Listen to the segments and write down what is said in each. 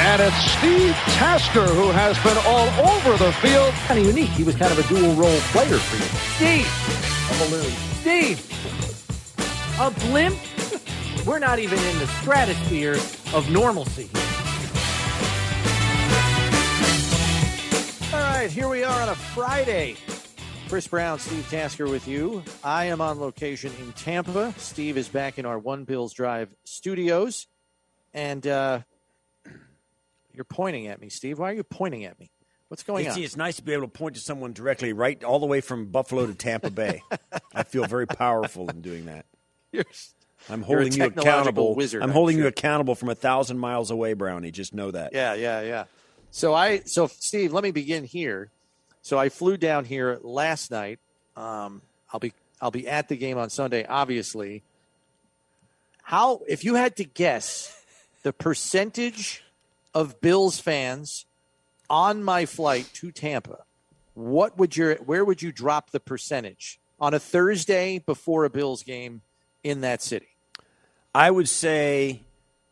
And it's Steve Tasker who has been all over the field. Kind of unique. He was kind of a dual-role player for you. Steve! A balloon. Steve! A blimp? We're not even in the stratosphere of normalcy. All right, here we are on a Friday. Chris Brown, Steve Tasker with you. I am on location in Tampa. Steve is back in our One Bills Drive studios. And you're pointing at me, Steve. Why are you pointing at me? What's going on? It's nice to be able to point to someone directly, right all the way from Buffalo to Tampa Bay. I feel very powerful in doing that. I'm holding you accountable. Wizard, I'm holding you accountable from 1,000 miles away, Brownie. Just know that. Yeah. So Steve, let me begin here. So I flew down here last night. I'll be at the game on Sunday, obviously. If you had to guess the percentage of Bills fans on my flight to Tampa, where would you drop the percentage on a Thursday before a Bills game in that city? I would say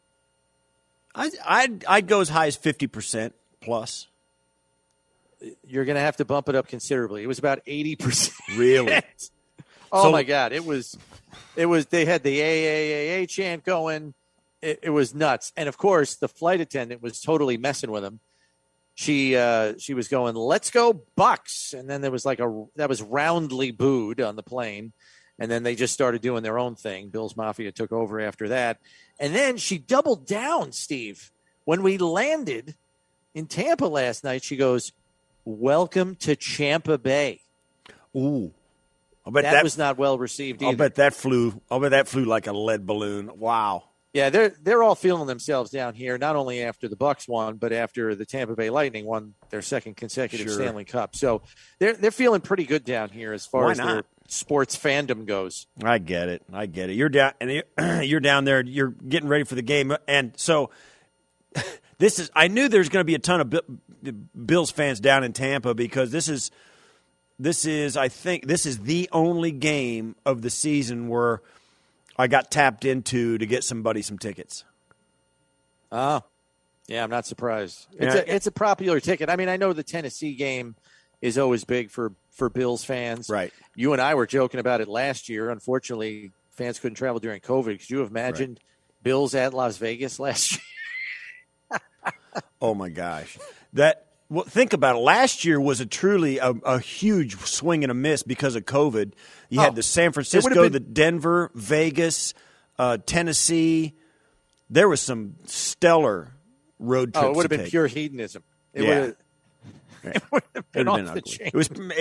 I'd go as high as 50% plus. You're going to have to bump it up considerably. It was about 80%. Really? My God. It was, they had the AAAA chant going. It was nuts. And of course, the flight attendant was totally messing with him. She was going, "Let's go Bucks." And then there was that was roundly booed on the plane. And then they just started doing their own thing. Bills Mafia took over after that. And then she doubled down, Steve. When we landed in Tampa last night, she goes, "Welcome to Champa Bay." Ooh. I bet that was not well received either. I'll bet that flew like a lead balloon. Wow. Yeah, they're all feeling themselves down here, not only after the Bucks won, but after the Tampa Bay Lightning won their second consecutive Stanley Cup. So they're feeling pretty good down here as far as their sports fandom goes. I get it. You're down, and you're down there. You're getting ready for the game, and so I knew there's going to be a ton of Bills fans down in Tampa because this is I think this is the only game of the season where I got tapped into to get somebody some tickets. Oh, yeah, I'm not surprised. It's a popular ticket. I mean, I know the Tennessee game is always big for Bills fans. Right. You and I were joking about it last year. Unfortunately, fans couldn't travel during COVID. Could you have imagined Bills at Las Vegas last year? Oh, my gosh. Well, think about it. Last year was truly a huge swing and a miss because of COVID. You had the San Francisco, the Denver, Vegas, Tennessee. There was some stellar road trips. Oh, it would have been pure hedonism. It would have been off the chain.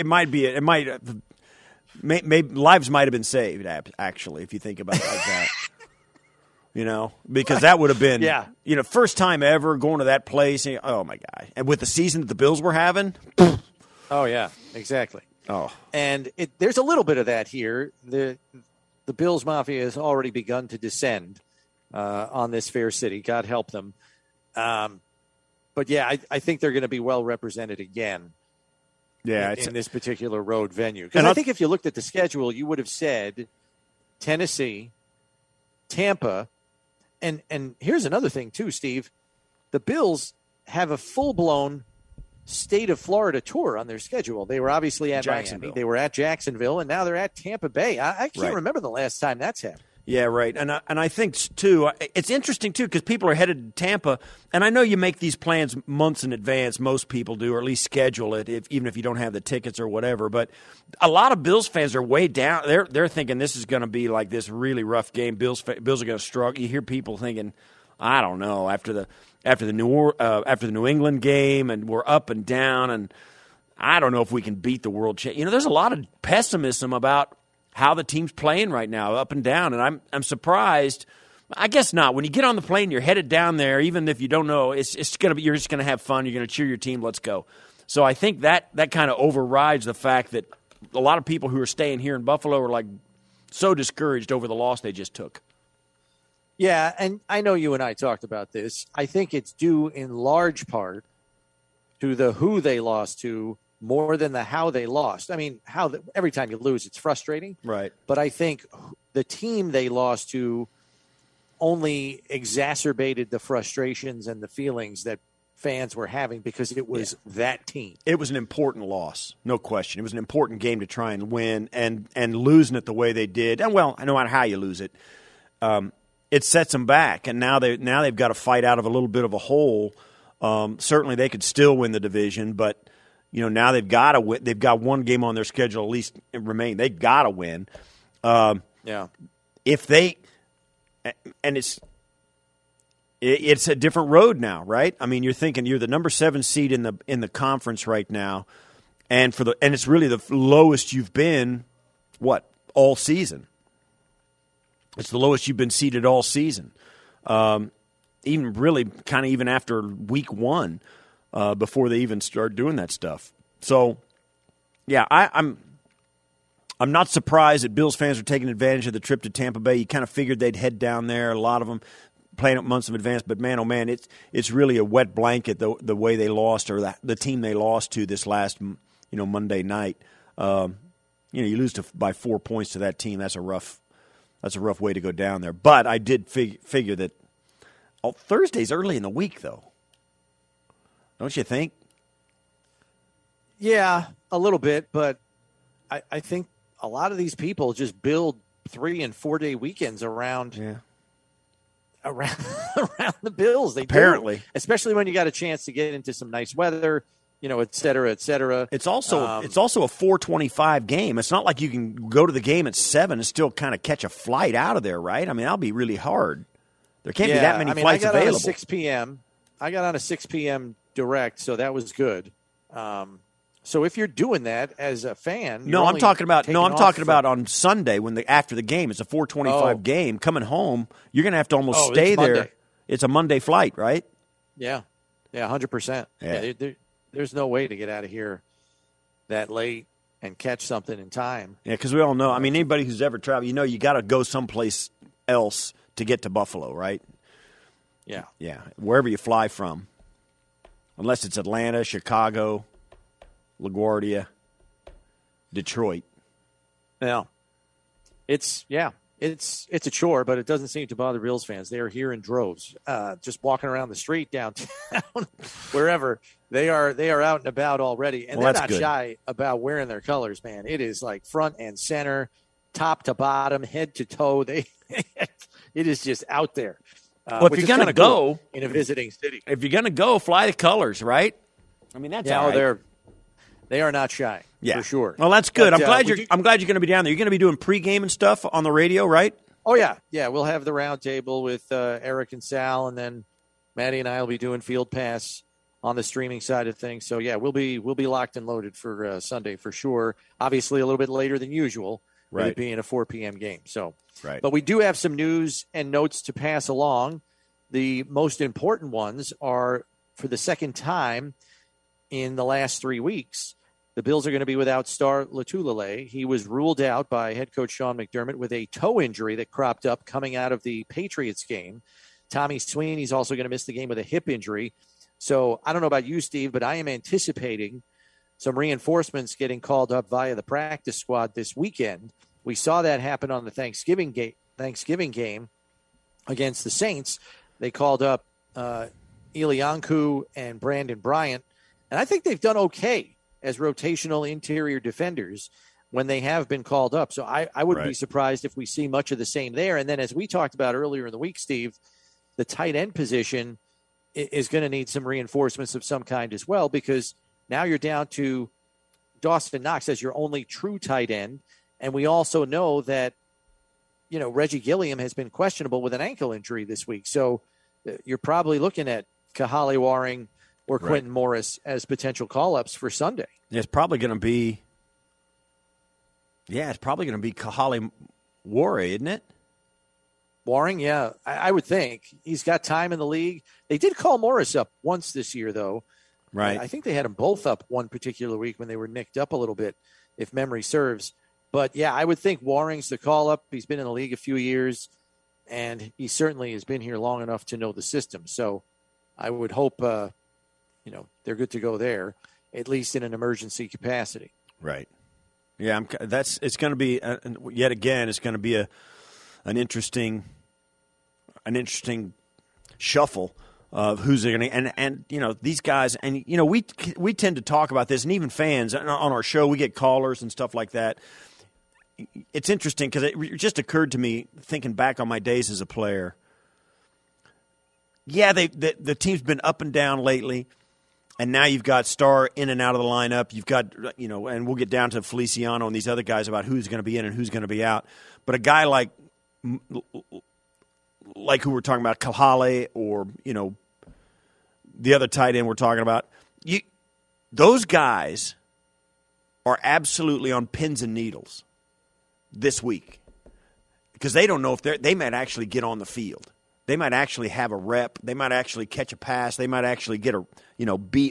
Lives might have been saved, actually, if you think about it like that. Because that would have been, first time ever going to that place. Oh, my God. And with the season that the Bills were having. Oh, yeah, exactly. Oh. And there's a little bit of that here. The Bills Mafia has already begun to descend on this fair city. God help them. But, yeah, I think they're going to be well represented again in this particular road venue. Because I think if you looked at the schedule, you would have said Tennessee, Tampa, and here's another thing, too, Steve. The Bills have a full-blown state of Florida tour on their schedule. They were obviously at Miami. They were at Jacksonville, and now they're at Tampa Bay. I can't remember the last time that's happened. Yeah, right. And I think, too, it's interesting, too, because people are headed to Tampa. And I know you make these plans months in advance. Most people do, or at least schedule it, even if you don't have the tickets or whatever. But a lot of Bills fans are way down. They're thinking this is going to be like this really rough game. Bills are going to struggle. You hear people thinking, I don't know, after the New England game, and we're up and down, and I don't know if we can beat the world champ. There's a lot of pessimism about how the team's playing right now, up and down, and I'm surprised. I guess not. When you get on the plane, you're headed down there. Even if you don't know, you're just going to have fun. You're going to cheer your team. Let's go. So I think that kind of overrides the fact that a lot of people who are staying here in Buffalo are like so discouraged over the loss they just took. Yeah, and I know you and I talked about this. I think it's due in large part to the who they lost to more than the how they lost. I mean, every time you lose, it's frustrating. Right. But I think the team they lost to only exacerbated the frustrations and the feelings that fans were having because it was that team. It was an important loss, no question. It was an important game to try and win, and losing it the way they did. And well, no matter how you lose it, it sets them back. And now they've got to fight out of a little bit of a hole. Certainly, they could still win the division, but now they've got to win. They've got one game on their schedule at least remain. They've got to win. If they, and it's a different road now, right? I mean, you're thinking you're the number 7 seed in the conference right now, and it's really the lowest you've been, all season. It's the lowest you've been seeded all season, even really kind of even after week 1, before they even start doing that stuff. So, yeah, I'm not surprised that Bills fans are taking advantage of the trip to Tampa Bay. You kind of figured they'd head down there. A lot of them playing up months in advance, but man, oh man, it's really a wet blanket the way they lost, or the team they lost to this last Monday night. You lose by 4 points to that team. That's a rough way to go down there. But I did figure that Thursday's early in the week, though, don't you think? Yeah, a little bit, but I think a lot of these people just build 3 and 4 day weekends around the Bills. They apparently do, especially when you got a chance to get into some nice weather, et cetera, et cetera. It's also a 4:25 game. It's not like you can go to the game at 7 and still kind of catch a flight out of there, right? I mean, that'll be really hard. There can't be that many flights available. I got on a 6 p.m. I got on a 6 p.m. direct, so that was good. So if you're doing that as a fan, I'm talking about on Sunday after the game. It's a 4:25 game. Coming home, you're going to have to almost stay there. Monday. It's a Monday flight, right? Yeah, 100%. Yeah, there's no way to get out of here that late and catch something in time. Yeah, because we all know. I mean, anybody who's ever traveled, you got to go someplace else to get to Buffalo, right? Yeah, wherever you fly from, unless it's Atlanta, Chicago, LaGuardia, Detroit. Yeah, it's a chore, but it doesn't seem to bother Bills fans. They are here in droves, just walking around the street downtown, wherever they are out and about already, and they're not shy about wearing their colors. Man, it is like front and center, top to bottom, head to toe. It is just out there. Well, if you're going to go in a visiting city, fly the colors, right? I mean, that's all right. They are not shy, for sure. Well, that's good. But, I'm glad you're going to be down there. You're going to be doing pregame and stuff on the radio, right? Oh yeah. We'll have the round table with Eric and Sal, and then Maddie and I will be doing Field Pass on the streaming side of things. So yeah, we'll be locked and loaded for Sunday for sure. Obviously, a little bit later than usual, with it being a 4 p.m. game. So, but we do have some news and notes to pass along. The most important ones are, for the second time in the last 3 weeks, the Bills are going to be without Star Lotulelei. He was ruled out by head coach Sean McDermott with a toe injury that cropped up coming out of the Patriots game. Tommy Sweeney's also going to miss the game with a hip injury. So I don't know about you, Steve, but I am anticipating some reinforcements getting called up via the practice squad this weekend. We saw that happen on the Thanksgiving game against the Saints. They called up Elianku and Brandon Bryant, and I think they've done okay as rotational interior defenders when they have been called up. So I wouldn't be surprised if we see much of the same there. And then, as we talked about earlier in the week, Steve, the tight end position is going to need some reinforcements of some kind as well, because now you're down to Dawson Knox as your only true tight end. And we also know that, Reggie Gilliam has been questionable with an ankle injury this week. So you're probably looking at Kahale Warring or Quentin Morris as potential call-ups for Sunday. It's probably going to be Kahale Warring, isn't it? Warring, yeah, I would think. He's got time in the league. They did call Morris up once this year, though. Right. I think they had them both up one particular week when they were nicked up a little bit, if memory serves. But, yeah, I would think Warring's the call-up. He's been in the league a few years, and he certainly has been here long enough to know the system. So I would hope they're good to go there, at least in an emergency capacity. Right. Yeah, it's going to be yet again. It's going to be an interesting shuffle of who's going to and these guys, and we tend to talk about this, and even fans on our show, we get callers and stuff like that. It's interesting because it just occurred to me thinking back on my days as a player. Yeah, the team's been up and down lately, and now you've got Starr in and out of the lineup. You've got and we'll get down to Feliciano and these other guys about who's going to be in and who's going to be out. But a guy like who we're talking about, Kahale, or the other tight end we're talking about, those guys are absolutely on pins and needles this week because they don't know if they might actually get on the field. They might actually have a rep. They might actually catch a pass. They might actually get be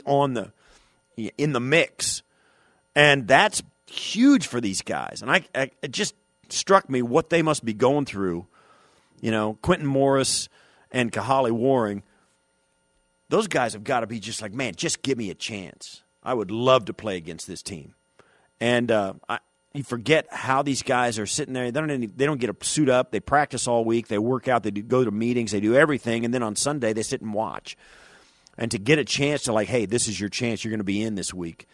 in the mix, and that's huge for these guys. And it just struck me what they must be going through. Quentin Morris and Kahale Warring, those guys have got to be just like, man, just give me a chance. I would love to play against this team. And you forget how these guys are sitting there. They don't get to suit up. They practice all week. They work out. They go to meetings. They do everything. And then on Sunday, they sit and watch. And to get a chance to hey, this is your chance. You're going to be in this week.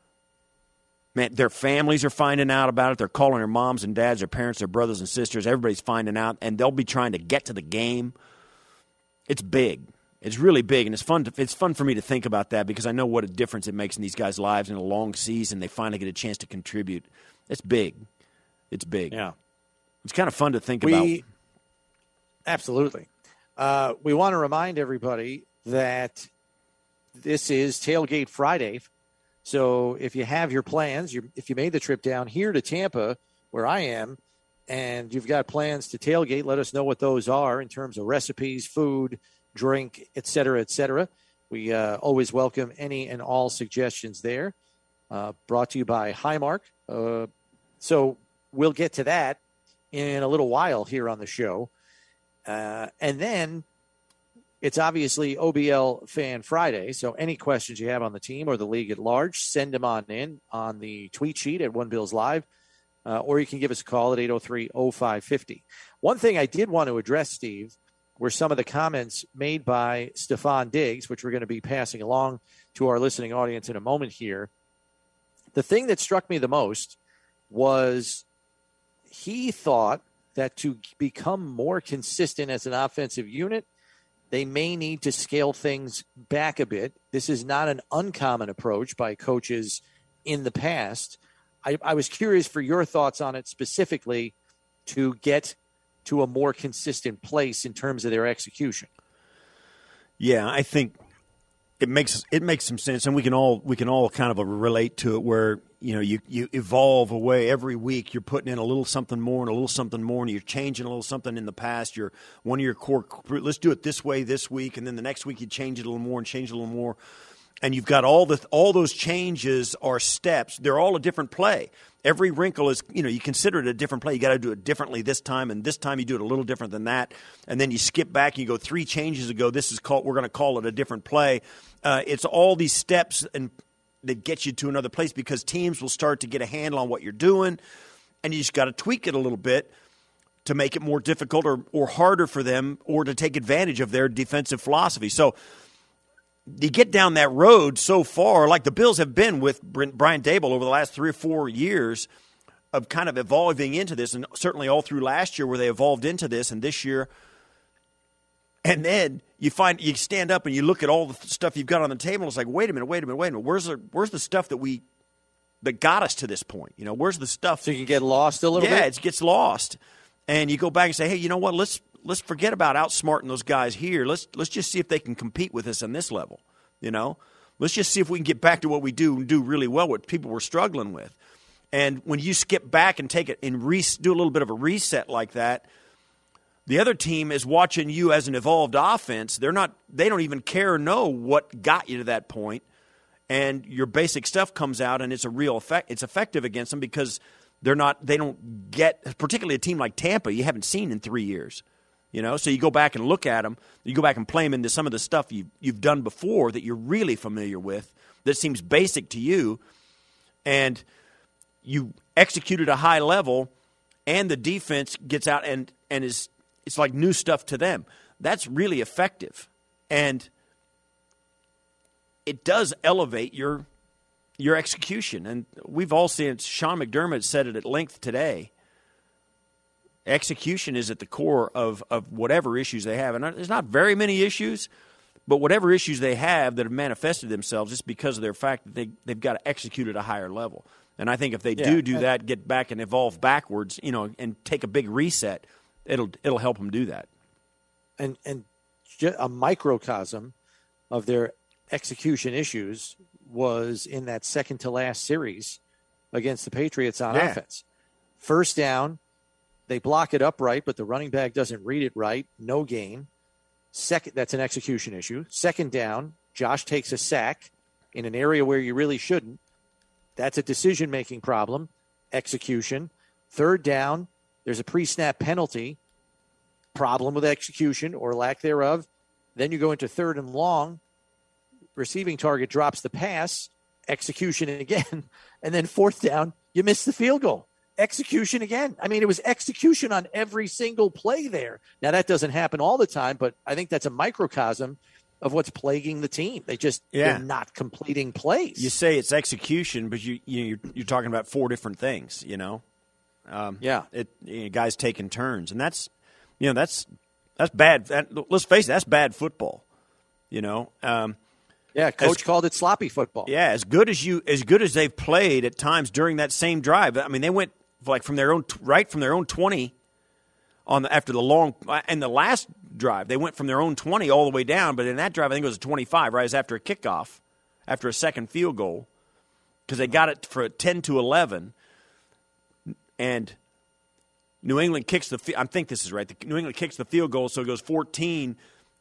Man, their families are finding out about it. They're calling their moms and dads, their parents, their brothers and sisters. Everybody's finding out, and they'll be trying to get to the game. It's big. It's really big, and it's fun for me to think about that because I know what a difference it makes in these guys' lives in a long season. They finally get a chance to contribute. It's big. It's big. Yeah. It's kind of fun to think about. Absolutely. We want to remind everybody that this is Tailgate Friday. So if you have your plans, if you made the trip down here to Tampa, where I am, and you've got plans to tailgate, let us know what those are in terms of recipes, food, drink, et cetera, et cetera. We always welcome any and all suggestions there. Brought to you by Highmark. So we'll get to that in a little while here on the show. And then it's obviously OBL Fan Friday, so any questions you have on the team or the league at large, send them on in on the tweet sheet at One Bills Live, or you can give us a call at 803-0550. One thing I did want to address, Steve, were some of the comments made by Stefon Diggs, which we're going to be passing along to our listening audience in a moment here. The thing that struck me the most was he thought that to become more consistent as an offensive unit, they may need to scale things back a bit. This is not an uncommon approach by coaches in the past. I was curious for your thoughts on it specifically to get to a more consistent place in terms of their execution. Yeah, I think it makes some sense, and we can all kind of relate to it where you evolve away every week. You're putting in a little something more and a little something more, and you're changing a little something in the past. You're one of your core. Let's do it this way this week, and then the next week you change it a little more and change it a little more. And you've got all those changes are steps. They're all a different play. Every wrinkle is, you consider it a different play. You got to do it differently this time, and this time you do it a little different than that. And then you skip back and you go 3 changes ago. We're going to call it a different play. It's all these steps that get you to another place because teams will start to get a handle on what you're doing, and you just got to tweak it a little bit to make it more difficult or harder for them or to take advantage of their defensive philosophy. So you get down that road so far, like the Bills have been with Brian Daboll over the last 3 or 4 years of kind of evolving into this, and certainly all through last year where they evolved into this, and this year. And then you stand up and you look at all the stuff you've got on the table. It's like, wait a minute. Where's the stuff that got us to this point? Where's the stuff? So you can get lost a little bit? Yeah, it gets lost. And you go back and say, hey, you know what? Let's forget about outsmarting those guys here. Let's just see if they can compete with us on this level. Let's just see if we can get back to what we do and do really well, what people were struggling with. And when you skip back and take it and do a little bit of a reset like that, the other team is watching you as an evolved offense. They don't even care or know what got you to that point. And your basic stuff comes out and it's a real effect. It's effective against them because they don't get, particularly a team like Tampa, you haven't seen in 3 years. So you go back and look at them. You go back and play them into some of the stuff you've done before that you're really familiar with that seems basic to you, and you execute at a high level, and the defense gets out and it's like new stuff to them. That's really effective. And it does elevate your execution. And we've all seen it. Sean McDermott said it at length today. Execution is at the core of whatever issues they have. And there's not very many issues, but whatever issues they have that have manifested themselves, it's because of their fact that they've got to execute at a higher level. And I think if they do that, get back and evolve backwards, and take a big reset, it'll help them do that. And a microcosm of their execution issues was in that second to last series against the Patriots on offense. First down, they block it upright, but the running back doesn't read it right. No gain. Second, that's an execution issue. Second down, Josh takes a sack in an area where you really shouldn't. That's a decision-making problem. Execution. Third down, there's a pre-snap penalty. Problem with execution or lack thereof. Then you go into third and long. Receiving target drops the pass. Execution again. And then fourth down, you miss the field goal. Execution again. I mean, it was execution on every single play there. Now, that doesn't happen all the time, but I think that's a microcosm of what's plaguing the team. They're not completing plays. You say it's execution, but you're talking about four different things, guys taking turns. And that's bad. Let's face it, that's bad football, Coach called it sloppy football. Yeah, as good as they've played at times during that same drive. I mean, they went from their own 20 after the long and the last drive. They went from their own 20 all the way down, but in that drive I think it was a 25, right? It was after a kickoff, after a second field goal, because they got it for 10-11, and New England kicks I think this is right. New England kicks the field goal, so it goes 14-10.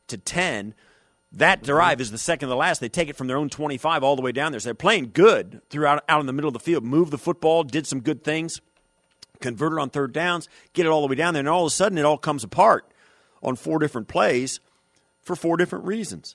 That drive is the second to last. They take it from their own 25 all the way down there. So they're playing good throughout out in the middle of the field, moved the football, did some good things, converted on third downs, get it all the way down there, and all of a sudden it all comes apart on four different plays for four different reasons.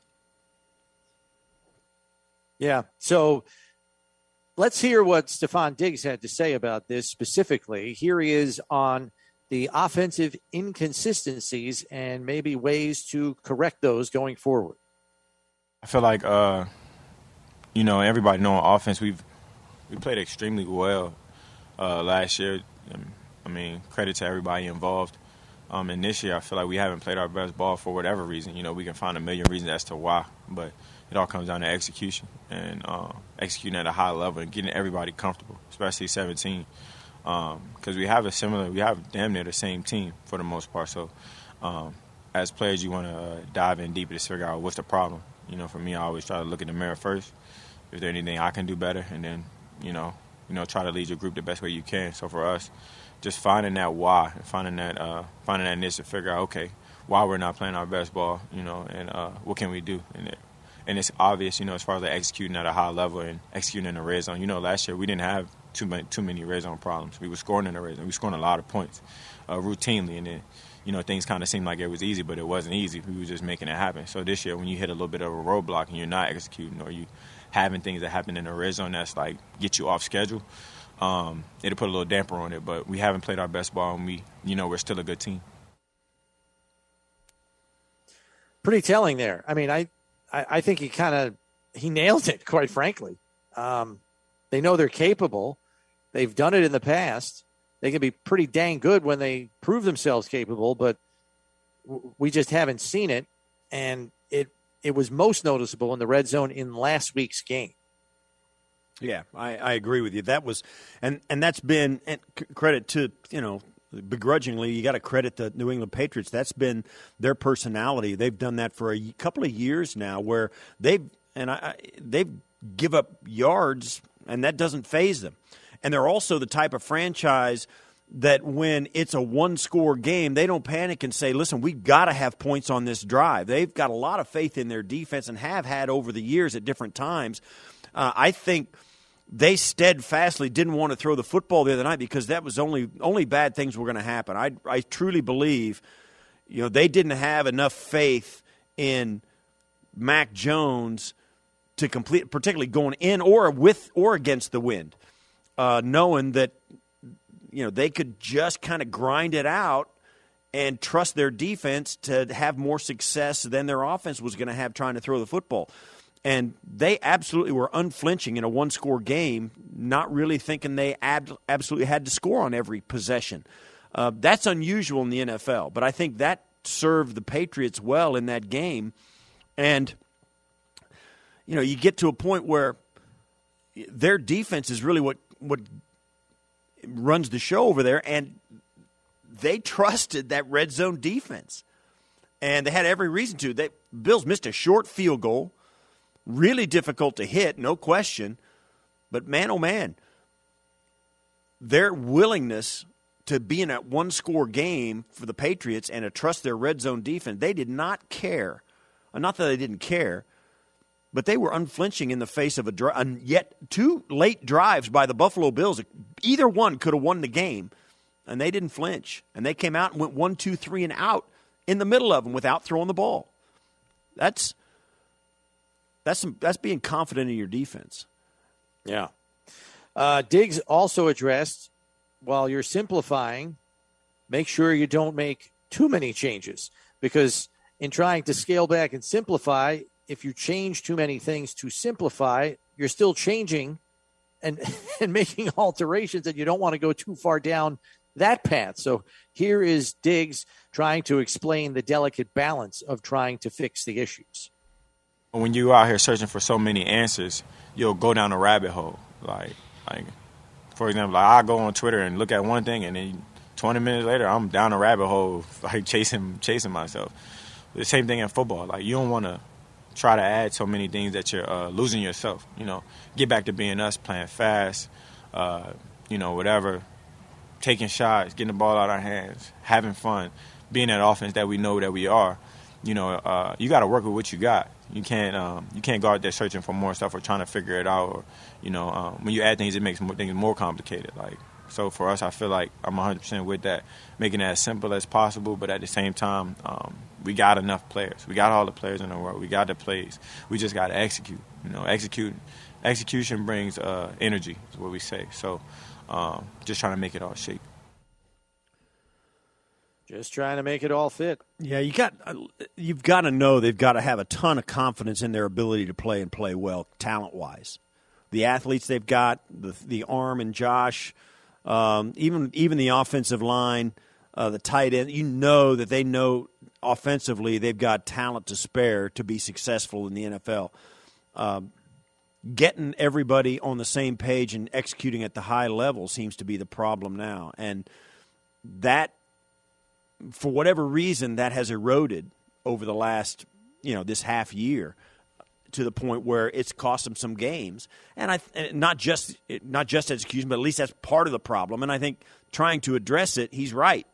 Yeah, so let's hear what Stefon Diggs had to say about this specifically. Here he is on the offensive inconsistencies and maybe ways to correct those going forward. I feel like, everybody know on offense we played extremely well last year. I mean, credit to everybody involved. And this year I feel like we haven't played our best ball for whatever reason. We can find a million reasons as to why, but it all comes down to execution and executing at a high level and getting everybody comfortable, especially 17. Because we have damn near the same team for the most part. So as players, you want to dive in deeper to figure out what's the problem. For me, I always try to look in the mirror first. Is there anything I can do better? And then, try to lead your group the best way you can. So for us, just finding that why and finding that niche to figure out, okay, why we're not playing our best ball, and what can we do? And it's obvious, as far as like executing at a high level and executing in the red zone. Last year we didn't have too many red zone problems. We were scoring in the red zone. We were scoring a lot of points routinely, and then things kind of seemed like it was easy, but it wasn't easy. We were just making it happen. So this year, when you hit a little bit of a roadblock and you're not executing, or you having things that happen in the red zone that's like get you off schedule, it'll put a little damper on it. But we haven't played our best ball, and we're still a good team. Pretty telling there. I mean, I think he nailed it, quite frankly. They know they're capable. They've done it in the past. They can be pretty dang good when they prove themselves capable, but we just haven't seen it. And it was most noticeable in the red zone in last week's game. Yeah, I agree with you. That was, and that's been credit to, begrudgingly, you got to credit the New England Patriots. That's been their personality. They've done that for a couple of years now, where they've give up yards, and that doesn't faze them. And they're also the type of franchise that when it's a one-score game, they don't panic and say, listen, we've got to have points on this drive. They've got a lot of faith in their defense and have had over the years at different times. I think they steadfastly didn't want to throw the football the other night because that was only bad things were going to happen. I truly believe they didn't have enough faith in Mac Jones to complete, particularly going in or with or against the wind, knowing that they could just kind of grind it out and trust their defense to have more success than their offense was going to have trying to throw the football. And they absolutely were unflinching in a one-score game, not really thinking they absolutely had to score on every possession. That's unusual in the NFL, but I think that served the Patriots well in that game. And, you get to a point where their defense is really what runs the show over there, and they trusted that red zone defense. And they had every reason to. Bills missed a short field goal. Really difficult to hit, no question. But man, oh man, their willingness to be in a one-score game for the Patriots and to trust their red zone defense, they did not care. Not that they didn't care, but they were unflinching in the face of yet two late drives by the Buffalo Bills. Either one could have won the game, and they didn't flinch. And they came out and went 1, 2, 3, and out in the middle of them without throwing the ball. That's being confident in your defense. Yeah. Diggs also addressed, while you're simplifying, make sure you don't make too many changes, because in trying to scale back and simplify, if you change too many things to simplify, you're still changing and making alterations, and you don't want to go too far down that path. So here is Diggs trying to explain the delicate balance of trying to fix the issues. When you're out here searching for so many answers, you'll go down a rabbit hole. Like for example, I go on Twitter and look at one thing, and then 20 minutes later, I'm down a rabbit hole, like chasing myself. The same thing in football. Like, you don't want to try to add so many things that you're losing yourself. Get back to being us, playing fast, whatever, taking shots, getting the ball out of our hands, having fun, being that offense that we know that we are. You got to work with what you got. You can't go out there searching for more stuff or trying to figure it out. Or when you add things, it makes things more complicated. So for us, I feel like I'm 100% with that, making it as simple as possible. But at the same time, we got enough players. We got all the players in the world. We got the plays. We just got to execute. Execution brings energy, is what we say. So just trying to make it all shake. Just trying to make it all fit. Yeah, you've got to know they've got to have a ton of confidence in their ability to play and play well, talent-wise. The athletes they've got, the arm and Josh, even the offensive line, the tight end. That they know offensively they've got talent to spare to be successful in the NFL. Getting everybody on the same page and executing at the high level seems to be the problem now, and that, for whatever reason, that has eroded over the last, this half year, to the point where it's cost them some games. And not just execution, but at least that's part of the problem. And I think trying to address it, he's right.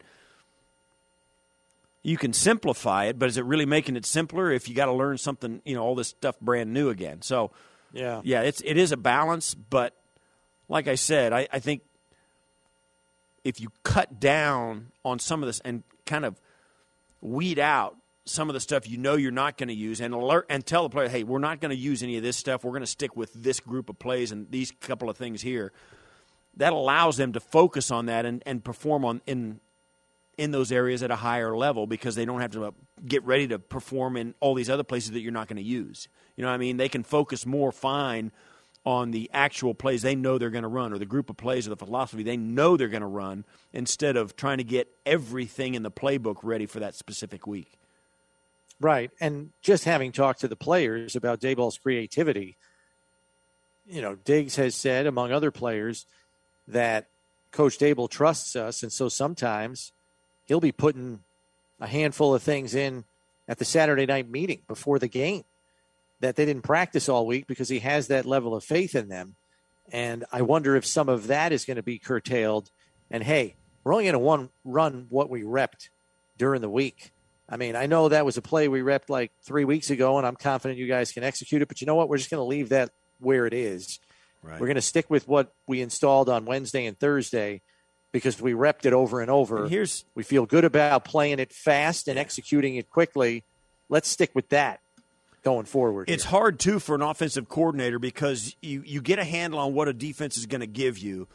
You can simplify it, but is it really making it simpler if you got to learn something, all this stuff brand new again? So, yeah, it is a balance. But like I said, I think if you cut down on some of this and kind of weed out some of the stuff you're not going to use, and alert and tell the player, hey, we're not going to use any of this stuff. We're going to stick with this group of plays and these couple of things here. That allows them to focus on that and perform in those areas at a higher level, because they don't have to get ready to perform in all these other places that you're not going to use. You know what I mean? They can focus more fine on the actual plays they know they're going to run, or the group of plays or the philosophy they know they're going to run, instead of trying to get everything in the playbook ready for that specific week. Right. And just having talked to the players about Daboll's creativity, Diggs has said, among other players, that Coach Daboll trusts us, and so sometimes he'll be putting a handful of things in at the Saturday night meeting before the game that they didn't practice all week, because he has that level of faith in them. And I wonder if some of that is going to be curtailed. And, hey, we're only going to run what we repped during the week. I mean, I know that was a play we repped like 3 weeks ago, and I'm confident you guys can execute it. But you know what? We're just going to leave that where it is. Right. We're going to stick with what we installed on Wednesday and Thursday, because we repped it over and over. And we feel good about playing it fast and executing it quickly. Let's stick with that going forward. It's hard, too, for an offensive coordinator, because you get a handle on what a defense is going to give you,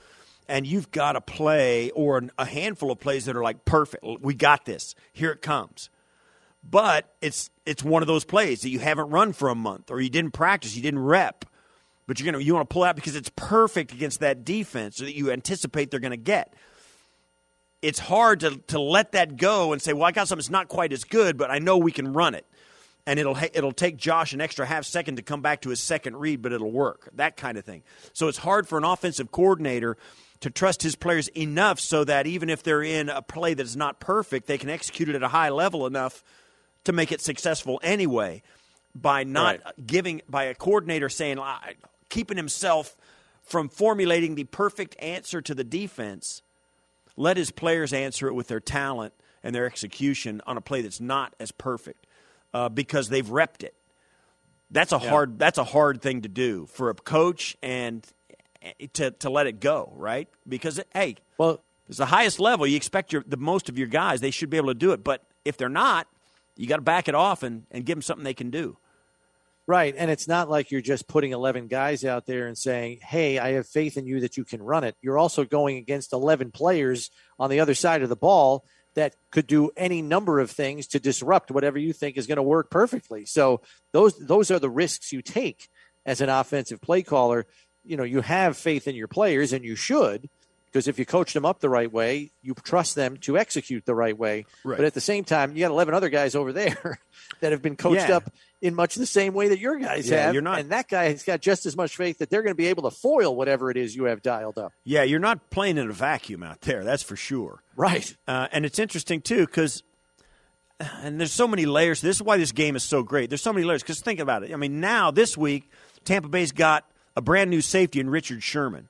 and you've got a play or a handful of plays that are like perfect. We got this. Here it comes. But it's one of those plays that you haven't run for a month, or you didn't practice, you didn't rep, but you want to pull out because it's perfect against that defense that you anticipate they're going to get. It's hard to let that go and say, well, I got something that's not quite as good, but I know we can run it. And it'll take Josh an extra half second to come back to his second read, but it'll work, that kind of thing. So it's hard for an offensive coordinator to trust his players enough so that even if they're in a play that's not perfect, they can execute it at a high level enough to make it successful anyway, by not by a coordinator saying, keeping himself from formulating the perfect answer to the defense. Let his players answer it with their talent and their execution on a play that's not as perfect because they've repped it. That's a hard thing to do for a coach and to let it go, right? Because it's the highest level. You expect the most of your guys, they should be able to do it. But if they're not, you got to back it off and give them something they can do. Right, and it's not like you're just putting 11 guys out there and saying, hey, I have faith in you that you can run it. You're also going against 11 players on the other side of the ball that could do any number of things to disrupt whatever you think is going to work perfectly. So those are the risks you take as an offensive play caller. You have faith in your players, and you should, because if you coach them up the right way, you trust them to execute the right way. Right. But at the same time, you got 11 other guys over there that have been coached up in much the same way that your guys have. And that guy has got just as much faith that they're going to be able to foil whatever it is you have dialed up. Yeah, you're not playing in a vacuum out there. That's for sure. Right. And it's interesting, too, because there's so many layers. This is why this game is so great. There's so many layers, because think about it. I mean, now, this week, Tampa Bay's got a brand-new safety in Richard Sherman.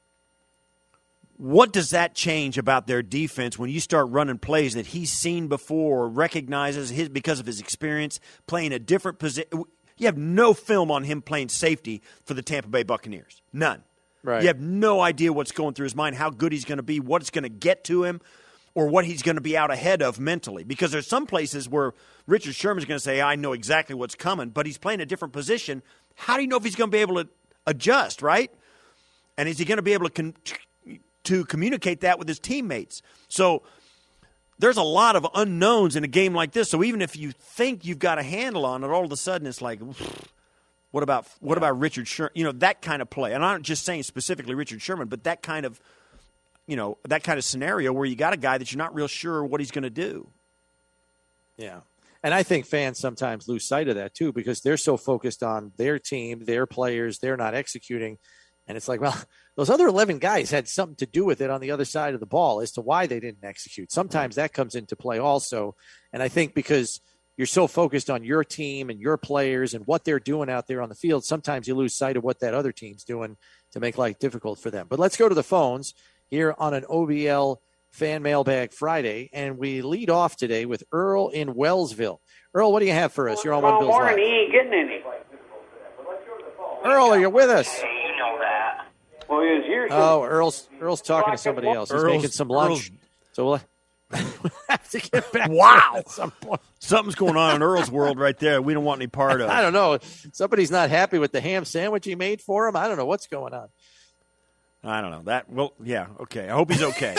What does that change about their defense when you start running plays that he's seen before or recognizes because of his experience playing a different position? You have no film on him playing safety for the Tampa Bay Buccaneers. None. Right. You have no idea what's going through his mind, how good he's going to be, what it's going to get to him, or what he's going to be out ahead of mentally. Because there's some places where Richard Sherman's going to say, I know exactly what's coming, but he's playing a different position. How do you know if he's going to be able to adjust, right? And is he going to be able to communicate that with his teammates? So there's a lot of unknowns in a game like this. So even if you think you've got a handle on it, all of a sudden it's like, what about Richard Sherman? That kind of play. And I'm not just saying specifically Richard Sherman, but that kind of scenario where you got a guy that you're not real sure what he's going to do. Yeah. And I think fans sometimes lose sight of that too, because they're so focused on their team, their players, they're not executing. And it's like, well, those other 11 guys had something to do with it on the other side of the ball as to why they didn't execute. Sometimes that comes into play also. And I think because you're so focused on your team and your players and what they're doing out there on the field, sometimes you lose sight of what that other team's doing to make life difficult for them. But let's go to the phones here on an OBL Fan Mailbag Friday. And we lead off today with Earl in Wellsville. Earl, what do you have for us? You're on One Bills Live. He ain't getting any. Earl, are you with us? You know that. Well, he was here. Oh, Earl's talking to somebody else. He's making some lunch. So we'll have to get back at some point. Something's going on in Earl's world right there we don't want any part of. I don't know. Somebody's not happy with the ham sandwich he made for him. I don't know what's going on. I don't know. Okay. I hope he's okay.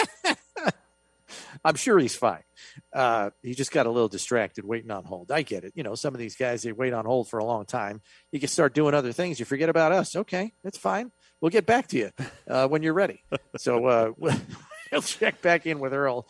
I'm sure he's fine. He just got a little distracted waiting on hold. I get it. Some of these guys, they wait on hold for a long time. You can start doing other things. You forget about us. Okay, that's fine. We'll get back to you when you're ready. So we'll check back in with Earl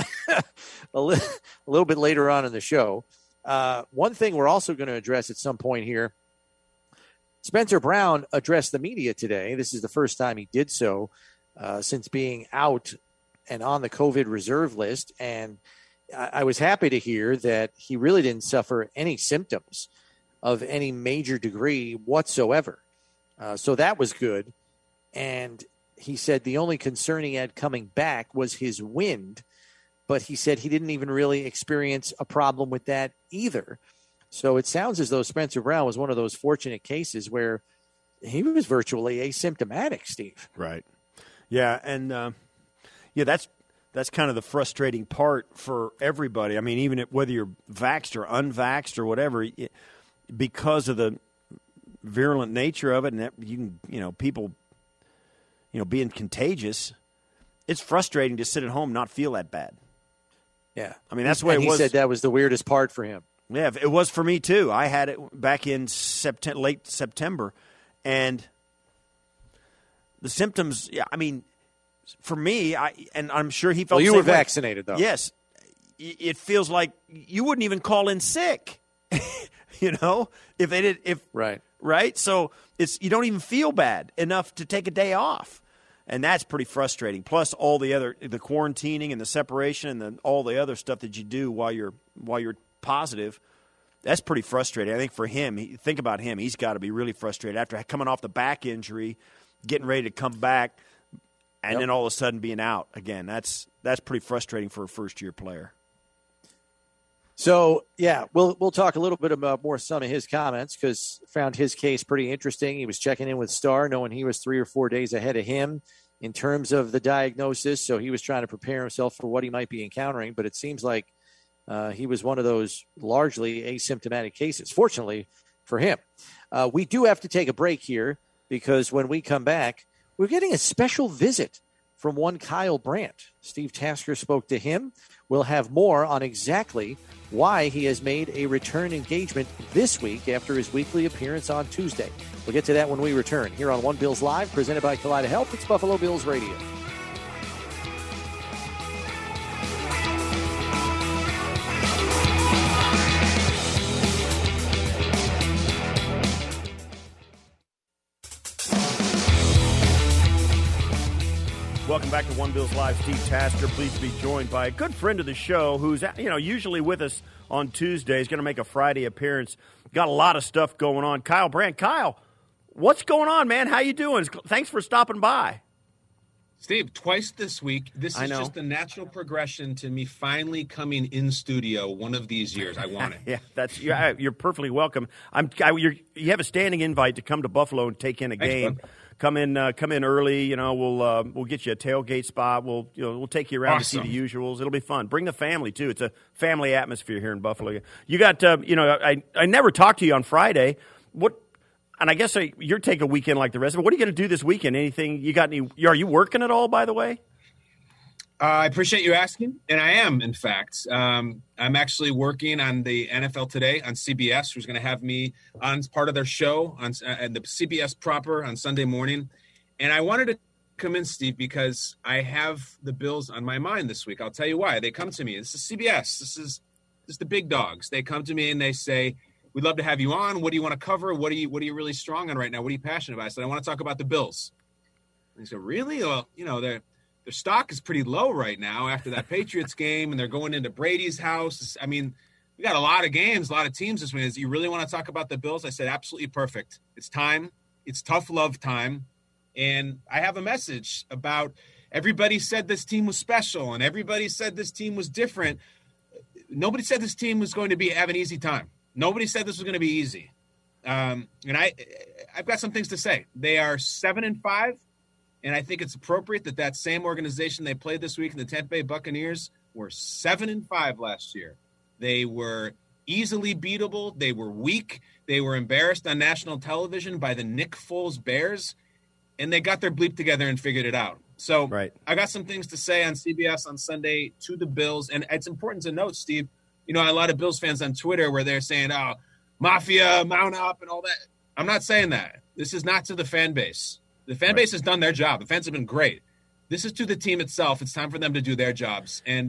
a little bit later on in the show. One thing we're also going to address at some point here, Spencer Brown addressed the media today. This is the first time he did so since being out and on the COVID reserve list. And I was happy to hear that he really didn't suffer any symptoms of any major degree whatsoever. So that was good. And he said the only concern he had coming back was his wind, but he said he didn't even really experience a problem with that either. So it sounds as though Spencer Brown was one of those fortunate cases where he was virtually asymptomatic, Steve. Right. Yeah. And, that's kind of the frustrating part for everybody. I mean, even whether you're vaxxed or unvaxxed or whatever, because of the virulent nature of it, and that people, being contagious, it's frustrating to sit at home and not feel that bad. Yeah. I mean, that's the way it was. He said that was the weirdest part for him. Yeah, it was for me too. I had it back in late September, and the symptoms, I mean, for me, and I'm sure he felt well, you the were same way. vaccinated, though. Yes. It feels like you wouldn't even call in sick, if they did, right. So you don't even feel bad enough to take a day off. And that's pretty frustrating. Plus all the quarantining and the separation and then all the other stuff that you do while you're positive. That's pretty frustrating. I think for him, think about him. He's got to be really frustrated after coming off the back injury, getting ready to come back, and then all of a sudden being out again. That's pretty frustrating for a first-year player. So, yeah, we'll talk a little bit about some of his comments because found his case pretty interesting. He was checking in with Starr, knowing he was 3 or 4 days ahead of him in terms of the diagnosis. So he was trying to prepare himself for what he might be encountering. But it seems like he was one of those largely asymptomatic cases, fortunately for him. We do have to take a break here because when we come back, we're getting a special visit from one Kyle Brandt. Steve Tasker spoke to him. We'll have more on exactly why he has made a return engagement this week after his weekly appearance on Tuesday. We'll get to that when we return here on One Bills Live, presented by Kaleida Health. It's Buffalo Bills Radio. Welcome back to One Bills Live. Steve Tasker, pleased to be joined by a good friend of the show who's usually with us on Tuesdays, going to make a Friday appearance. Got a lot of stuff going on. Kyle Brandt. Kyle, what's going on, man? How you doing? Thanks for stopping by. Steve, twice this week. This is just the natural progression to me finally coming in studio one of these years. I want it. You're perfectly welcome. You have a standing invite to come to Buffalo and take in a game. Bud. Come in early. We'll get you a tailgate spot. We'll take you around to see the usuals. It'll be fun. Bring the family too. It's a family atmosphere here in Buffalo. You got I never talked to you on Friday. And I guess you're taking a weekend like the rest of it. What are you going to do this weekend? Anything you got? Are you working at all? By the way. I appreciate you asking, and I am, in fact. I'm actually working on the NFL Today on CBS, who's going to have me on part of their show on the CBS proper on Sunday morning. And I wanted to come in, Steve, because I have the Bills on my mind this week. I'll tell you why. They come to me. This is CBS. This is the big dogs. They come to me and they say, "We'd love to have you on. What do you want to cover? What are you really strong on right now? What are you passionate about?" I said, "I want to talk about the Bills." And they said, "Really? Well, their stock is pretty low right now after that Patriots game, and they're going into Brady's house. I mean, we got a lot of games, a lot of teams this week. You really want to talk about the Bills?" I said, "Absolutely perfect. It's time. It's tough love time." And I have a message about everybody said this team was special, and everybody said this team was different. Nobody said this team was going to have an easy time. Nobody said this was going to be easy. And I've got some things to say. They are 7-5. And I think it's appropriate that same organization they played this week in the Tampa Bay Buccaneers were 7-5 last year. They were easily beatable. They were weak. They were embarrassed on national television by the Nick Foles Bears, and they got their bleep together and figured it out. So I got some things to say on CBS on Sunday to the Bills. And it's important to note, Steve, a lot of Bills fans on Twitter where they're saying, "Oh, Mafia, mount up," and all that. I'm not saying that. This is not to the fan base. The fan base has done their job. The fans have been great. This is to the team itself. It's time for them to do their jobs. And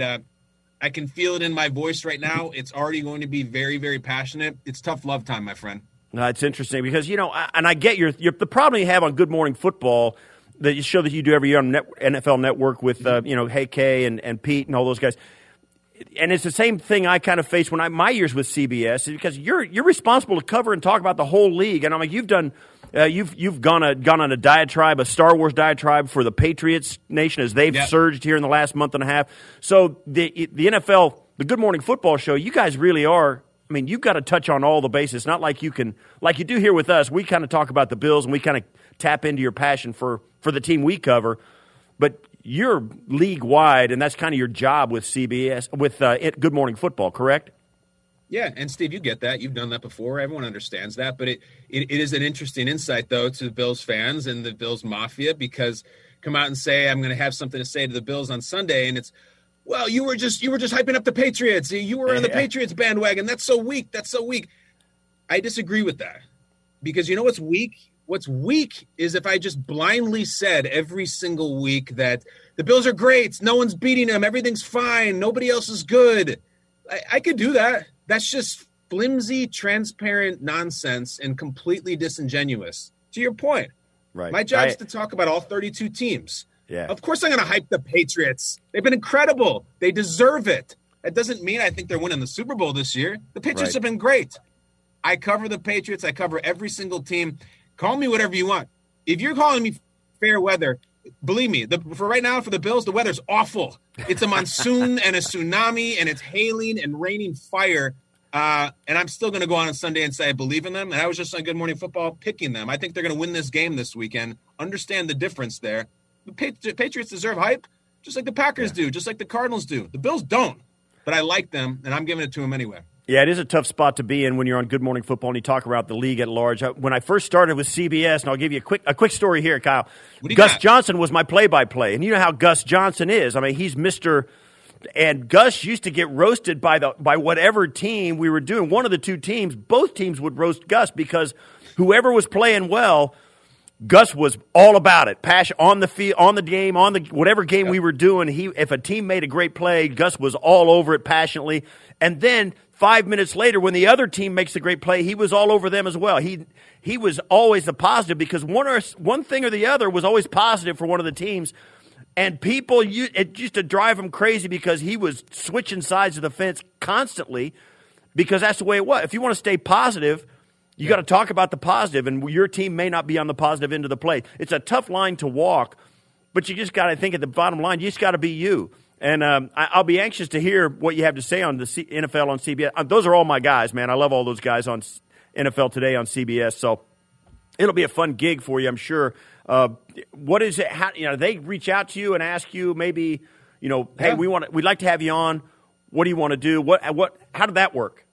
I can feel it in my voice right now. It's already going to be very, very passionate. It's tough love time, my friend. No, it's interesting because, and I get the problem you have on Good Morning Football, the show that you do every year on NFL Network with, Heike and Pete and all those guys. And it's the same thing I kind of face when my years with CBS, because you're responsible to cover and talk about the whole league. And I'm like, you've done – you've gone on a diatribe, a Star Wars diatribe for the Patriots nation as they've surged here in the last month and a half. So the NFL, the Good Morning Football show, you guys really are. I mean, you've got to touch on all the bases. Not like you do here with us. We kind of talk about the Bills and we kind of tap into your passion for the team we cover. But you're league wide, and that's kind of your job with CBS, with Good Morning Football, correct? Yeah, and Steve, you get that. You've done that before. Everyone understands that. But it is an interesting insight, though, to the Bills fans and the Bills Mafia, because come out and say I'm going to have something to say to the Bills on Sunday, and it's, well, you were just hyping up the Patriots. You were on the Patriots bandwagon. That's so weak. That's so weak. I disagree with that, because you know what's weak? What's weak is if I just blindly said every single week that the Bills are great, no one's beating them, everything's fine, nobody else is good. I could do that. That's just flimsy, transparent nonsense and completely disingenuous. To your point, right? My job is to talk about all 32 teams. Yeah. Of course I'm going to hype the Patriots. They've been incredible. They deserve it. That doesn't mean I think they're winning the Super Bowl this year. The Patriots have been great. I cover the Patriots. I cover every single team. Call me whatever you want. If you're calling me fair weather, believe me, for right now, for the Bills, the weather's awful. It's a monsoon and a tsunami, and it's hailing and raining fire. And I'm still going to go on Sunday and say I believe in them. And I was just on Good Morning Football picking them. I think they're going to win this game this weekend. Understand the difference there. The Patriots deserve hype, just like the Packers do, just like the Cardinals do. The Bills don't. But I like them, and I'm giving it to them anyway. Yeah, it is a tough spot to be in when you're on Good Morning Football and you talk about the league at large. When I first started with CBS, and I'll give you a quick story here, Kyle. Gus Johnson was my play-by-play, and you know how Gus Johnson is. I mean, he's Mr. And Gus used to get roasted by whatever team we were doing. One of the two teams, both teams would roast Gus because whoever was playing well, Gus was all about it. Passion on the field, on the game, on the whatever game we were doing. If a team made a great play, Gus was all over it passionately. And then 5 minutes later, when the other team makes a great play, he was all over them as well. He was always the positive because one thing or the other was always positive for one of the teams. And people, it used to drive him crazy because he was switching sides of the fence constantly because that's the way it was. If you want to stay positive, you got to talk about the positive, and your team may not be on the positive end of the play. It's a tough line to walk, but you just got to think at the bottom line, you just got to be you. And I'll be anxious to hear what you have to say on the NFL on CBS. Those are all my guys, man. I love all those guys on NFL Today on CBS. So it'll be a fun gig for you, I'm sure. What is it? How, they reach out to you and ask you maybe, hey, we'd like to have you on. What do you want to do? How did that work?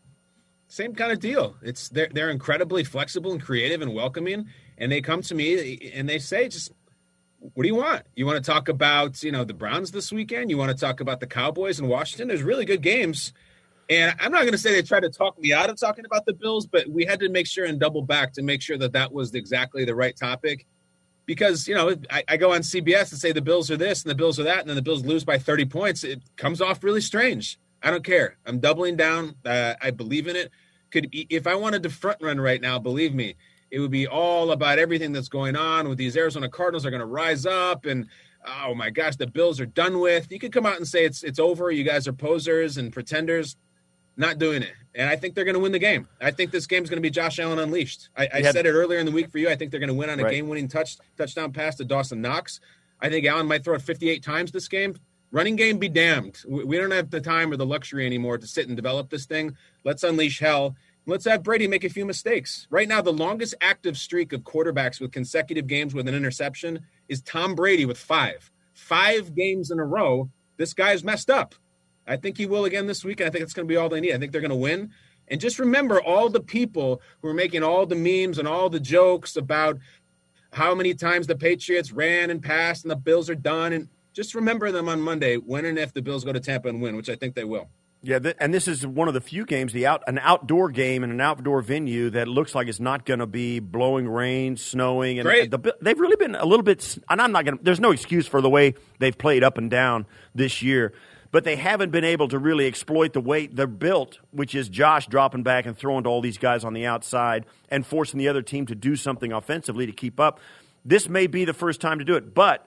Same kind of deal. They're incredibly flexible and creative and welcoming, and they come to me and they say, just, what do you want? You want to talk about, the Browns this weekend? You want to talk about the Cowboys in Washington? There's really good games. And I'm not going to say they tried to talk me out of talking about the Bills, but we had to make sure and double back to make sure that was exactly the right topic. Because, I go on CBS and say the Bills are this and the Bills are that, and then the Bills lose by 30 points. It comes off really strange. I don't care. I'm doubling down. I believe in it. If I wanted to front run right now, believe me, it would be all about everything that's going on with these Arizona Cardinals are going to rise up. And, oh, my gosh, the Bills are done with. You could come out and say it's over. You guys are posers and pretenders. Not doing it. And I think they're going to win the game. I think this game is going to be Josh Allen unleashed. I said it earlier in the week for you. I think they're going to win on a game-winning touchdown pass to Dawson Knox. I think Allen might throw it 58 times this game. Running game be damned. We don't have the time or the luxury anymore to sit and develop this thing. Let's unleash hell. Let's have Brady make a few mistakes. Right now, the longest active streak of quarterbacks with consecutive games with an interception is Tom Brady with 5. 5 games in a row. This guy's messed up. I think he will again this week, and I think it's going to be all they need. I think they're going to win. And just remember all the people who are making all the memes and all the jokes about how many times the Patriots ran and passed and the Bills are done. And just remember them on Monday when and if the Bills go to Tampa and win, which I think they will. Yeah, and this is one of the few games, an outdoor game in an outdoor venue that looks like it's not going to be blowing rain, snowing. And they've really been a little bit – and I'm not going to – there's no excuse for the way they've played up and down this year. But they haven't been able to really exploit the way they're built, which is Josh dropping back and throwing to all these guys on the outside and forcing the other team to do something offensively to keep up. This may be the first time to do it. But,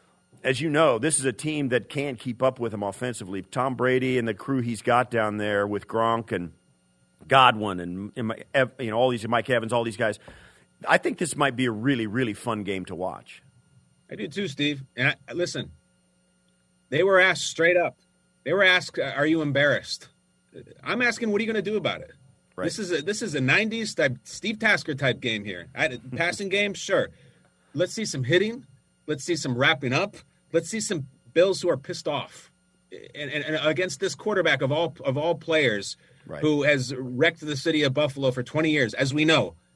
as you know, this is a team that can keep up with them offensively. Tom Brady and the crew he's got down there with Gronk and Godwin and all these Mike Evans, all these guys. I think this might be a really, really fun game to watch. I do too, Steve. And listen, they were asked straight up. They were asked, "Are you embarrassed?" I'm asking, "What are you going to do about it?" Right. This is a '90s type Steve Tasker type game here. Passing game, sure. Let's see some hitting. Let's see some wrapping up. Let's see some Bills who are pissed off, and against this quarterback of all players, who has wrecked the city of Buffalo for 20 years, as we know.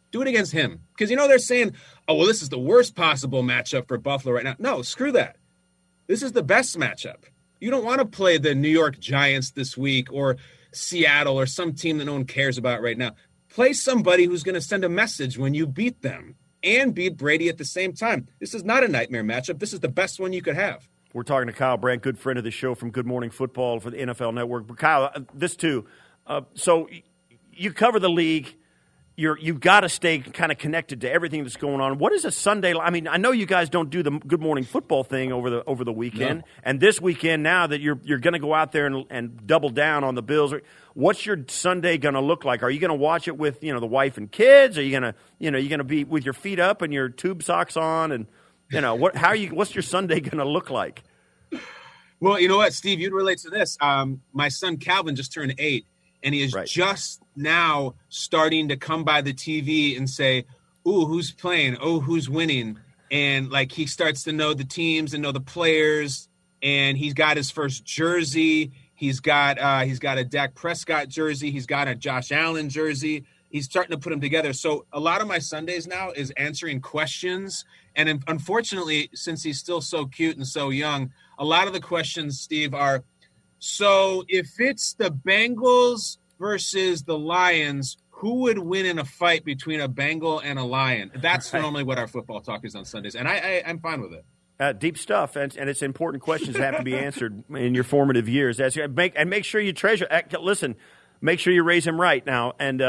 Do it against him. Because, they're saying, oh, well, this is the worst possible matchup for Buffalo right now. No, screw that. This is the best matchup. You don't want to play the New York Giants this week or Seattle or some team that no one cares about right now. Play somebody who's going to send a message when you beat them and beat Brady at the same time. This is not a nightmare matchup. This is the best one you could have. We're talking to Kyle Brandt, good friend of the show from Good Morning Football for the NFL Network. But Kyle, this too. So you cover the league. You've got to stay kind of connected to everything that's going on. What is a Sunday? I mean, I know you guys don't do the Good Morning Football thing over the weekend, and this weekend now that you're going to go out there and double down on the Bills. What's your Sunday going to look like? Are you going to watch it with the wife and kids? Are you going to be with your feet up and your tube socks on, and what's your Sunday going to look like? Well, you know what, Steve, you'd relate to this. My son Calvin just turned 8. And he is just now starting to come by the TV and say, ooh, who's playing? Oh, who's winning? And, he starts to know the teams and know the players. And he's got his first jersey. He's got a Dak Prescott jersey. He's got a Josh Allen jersey. He's starting to put them together. So a lot of my Sundays now is answering questions. And unfortunately, since he's still so cute and so young, a lot of the questions, Steve, are, so if it's the Bengals versus the Lions, who would win in a fight between a Bengal and a Lion? That's normally what our football talk is on Sundays, and I'm fine with it. Deep stuff, and it's important questions that have to be answered in your formative years. Make sure you treasure. Listen, make sure you raise him right now, and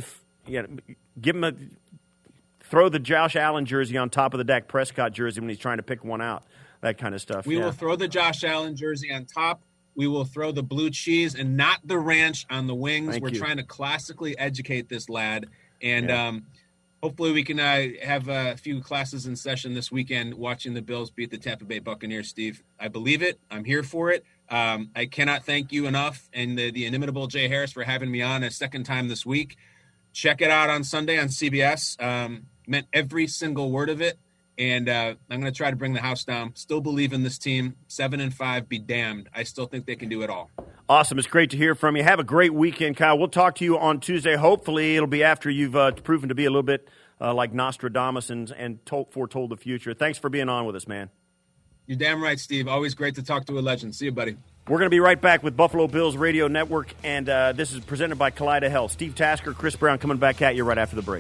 give him throw the Josh Allen jersey on top of the Dak Prescott jersey when he's trying to pick one out. That kind of stuff. We will throw the Josh Allen jersey on top. We will throw the blue cheese and not the ranch on the wings. We're trying to classically educate this lad. And hopefully we can have a few classes in session this weekend watching the Bills beat the Tampa Bay Buccaneers, Steve. I believe it. I'm here for it. I cannot thank you enough and the inimitable Jay Harris for having me on a second time this week. Check it out on Sunday on CBS. Meant every single word of it. And I'm going to try to bring the house down. Still believe in this team. 7-5, be damned. I still think they can do it all. Awesome. It's great to hear from you. Have a great weekend, Kyle. We'll talk to you on Tuesday. Hopefully it'll be after you've proven to be a little bit like Nostradamus and foretold the future. Thanks for being on with us, man. You're damn right, Steve. Always great to talk to a legend. See you, buddy. We're going to be right back with Buffalo Bills Radio Network, and this is presented by Kaleida Health. Steve Tasker, Chris Brown coming back at you right after the break.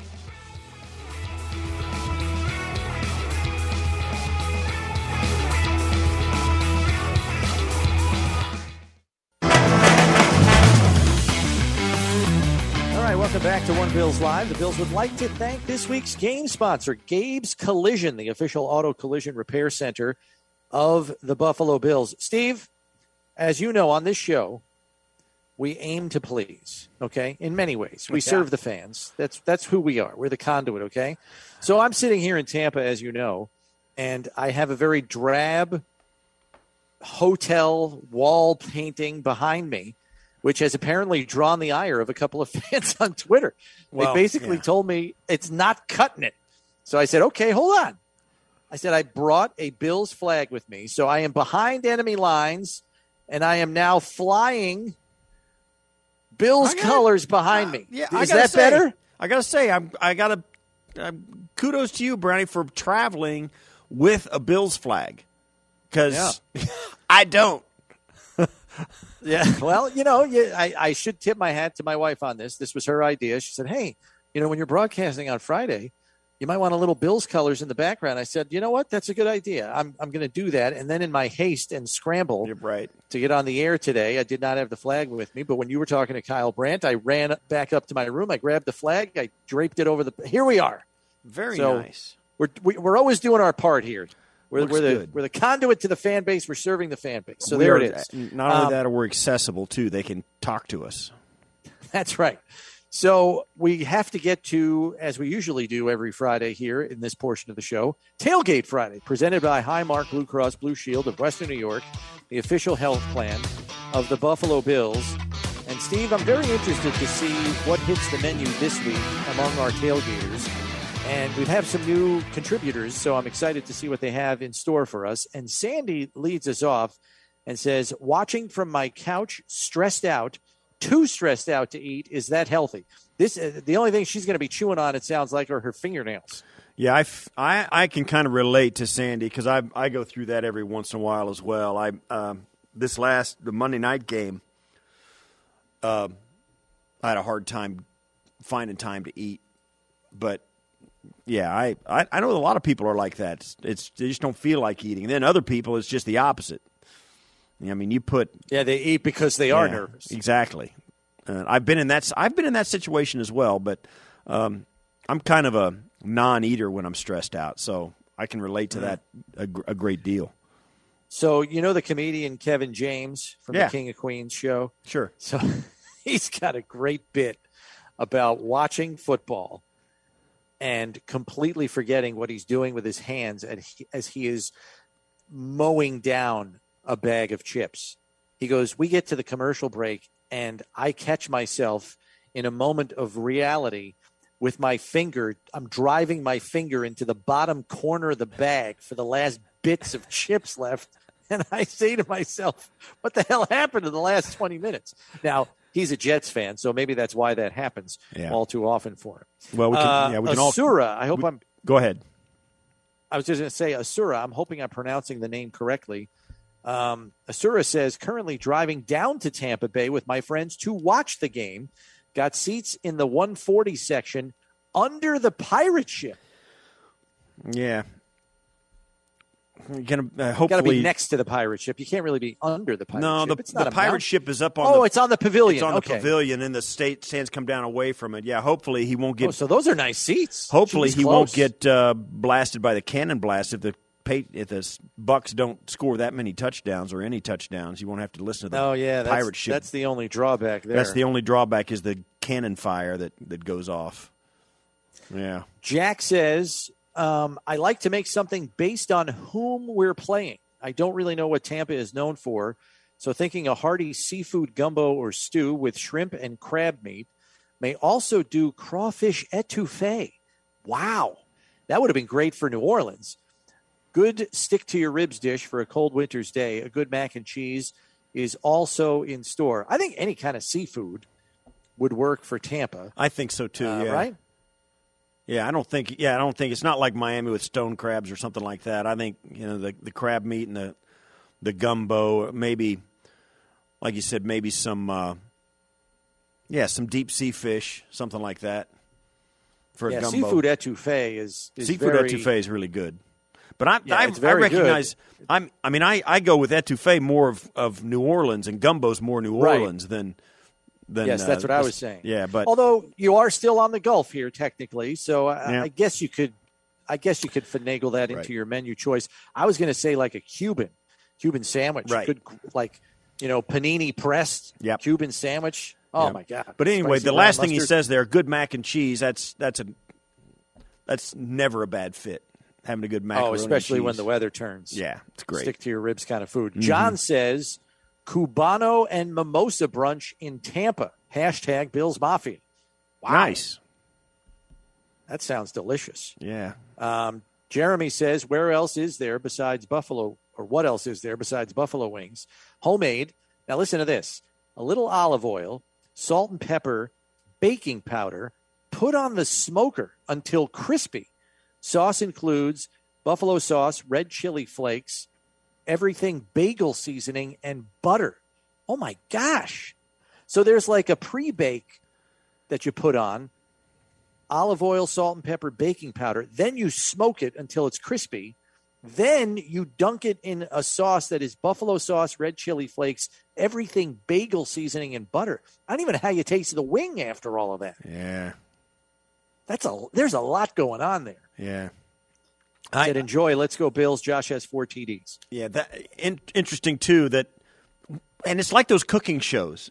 Welcome back to One Bills Live. The Bills would like to thank this week's game sponsor, Gabe's Collision, the official auto collision repair center of the Buffalo Bills. Steve, as you know, on this show, we aim to please, okay, in many ways. We serve the fans. That's who we are. We're the conduit, okay? So I'm sitting here in Tampa, as you know, and I have a very drab hotel wall painting behind me, which has apparently drawn the ire of a couple of fans on Twitter. They basically told me it's not cutting it. So I said, okay, hold on. I said, I brought a Bills flag with me. So I am behind enemy lines, and I am now flying Bills colors behind me. Is that better? I got to say, kudos to you, Brownie, for traveling with a Bills flag. Because I don't. Yeah, well, I should tip my hat to my wife on this. This was her idea. She said, hey, when you're broadcasting on Friday, you might want a little Bills colors in the background. I said, you know what? That's a good idea. I'm going to do that. And then in my haste and scramble to get on the air today, I did not have the flag with me. But when you were talking to Kyle Brandt, I ran back up to my room. I grabbed the flag. I draped it over here we are. Very nice. We're always doing our part here. We're the conduit to the fan base. We're serving the fan base. So there it is. Not only that, we're accessible, too. They can talk to us. That's right. So we have to get to, as we usually do every Friday here in this portion of the show, Tailgate Friday, presented by Highmark Blue Cross Blue Shield of Western New York, the official health plan of the Buffalo Bills. And, Steve, I'm very interested to see what hits the menu this week among our tailgaters. And we have some new contributors, so I'm excited to see what they have in store for us. And Sandy leads us off and says, watching from my couch, stressed out, too stressed out to eat. Is that healthy? The only thing she's going to be chewing on, it sounds like, are her fingernails. Yeah, I can kind of relate to Sandy because I go through that every once in a while as well. The Monday night game, I had a hard time finding time to eat, but yeah, I know a lot of people are like that. They just don't feel like eating. And then other people, it's just the opposite. I mean, they eat because they are nervous. Exactly. I've been in that situation as well, but I'm kind of a non-eater when I'm stressed out, so I can relate to that a great deal. So you know the comedian Kevin James from the King of Queens show? Sure. So he's got a great bit about watching football and completely forgetting what he's doing with his hands as he is mowing down a bag of chips. He goes, we get to the commercial break, and I catch myself in a moment of reality with my finger. I'm driving my finger into the bottom corner of the bag for the last bits of chips left. And I say to myself, what the hell happened in the last 20 minutes? Now, he's a Jets fan, so maybe that's why that happens all too often for him. Well, we can all. Asura, Go ahead. I was just going to say, Asura, I'm hoping I'm pronouncing the name correctly. Asura says, currently driving down to Tampa Bay with my friends to watch the game. Got seats in the 140 section under the pirate ship. Yeah. Hopefully, got to be next to the pirate ship. You can't really be under the pirate ship. No, the pirate ship is up on. Oh, it's on the pavilion. It's on the pavilion, and the stands come down away from it. Yeah, hopefully he won't get. Oh, so those are nice seats. Hopefully he won't get blasted by the cannon blast if the Bucs don't score that many touchdowns or any touchdowns. You won't have to listen to the pirate ship. That's the only drawback there. That's the only drawback is the cannon fire that goes off. Yeah. Jack says, I like to make something based on whom we're playing. I don't really know what Tampa is known for, so thinking a hearty seafood gumbo or stew with shrimp and crab meat. May also do crawfish etouffee. Wow. That would have been great for New Orleans. Good stick-to-your-ribs dish for a cold winter's day. A good mac and cheese is also in store. I think any kind of seafood would work for Tampa. I think so too. Yeah. Right? Yeah, I don't think it's not like Miami with stone crabs or something like that. I think the crab meat and the gumbo, maybe, like you said, maybe some deep sea fish, something like that. For a gumbo. Seafood etouffee is seafood etouffee is really good. But I recognize good. I go with etouffee more of New Orleans, and gumbo's more New Orleans than yes, that's what I was saying. Yeah, but although you are still on the Gulf here technically, so I guess you could finagle that into your menu choice. I was going to say like a Cuban sandwich, right? Good, like panini pressed Cuban sandwich. Oh my God! But anyway, the last thing he says there, good mac and cheese. That's never a bad fit. Having a good macaroni. Oh, especially and cheese. when the weather turns. Yeah, it's great. Stick to your ribs kind of food. Mm-hmm. John says, Cubano and mimosa brunch in Tampa. # Bills Mafia. Wow. Nice. That sounds delicious. Yeah. Jeremy says, where else is there besides Buffalo, or what else is there besides buffalo wings? Homemade. Now listen to this. A little olive oil, salt and pepper, baking powder, put on the smoker until crispy. Sauce includes buffalo sauce, red chili flakes, everything bagel seasoning, and butter. Oh, my gosh. So there's like a pre-bake that you put on, olive oil, salt and pepper, baking powder. Then you smoke it until it's crispy. Then you dunk it in a sauce that is buffalo sauce, red chili flakes, everything bagel seasoning, and butter. I don't even know how you taste the wing after all of that. Yeah. There's a lot going on there. Yeah. I said, enjoy. Let's go, Bills. Josh has 4 TDs. Yeah, interesting, too, and it's like those cooking shows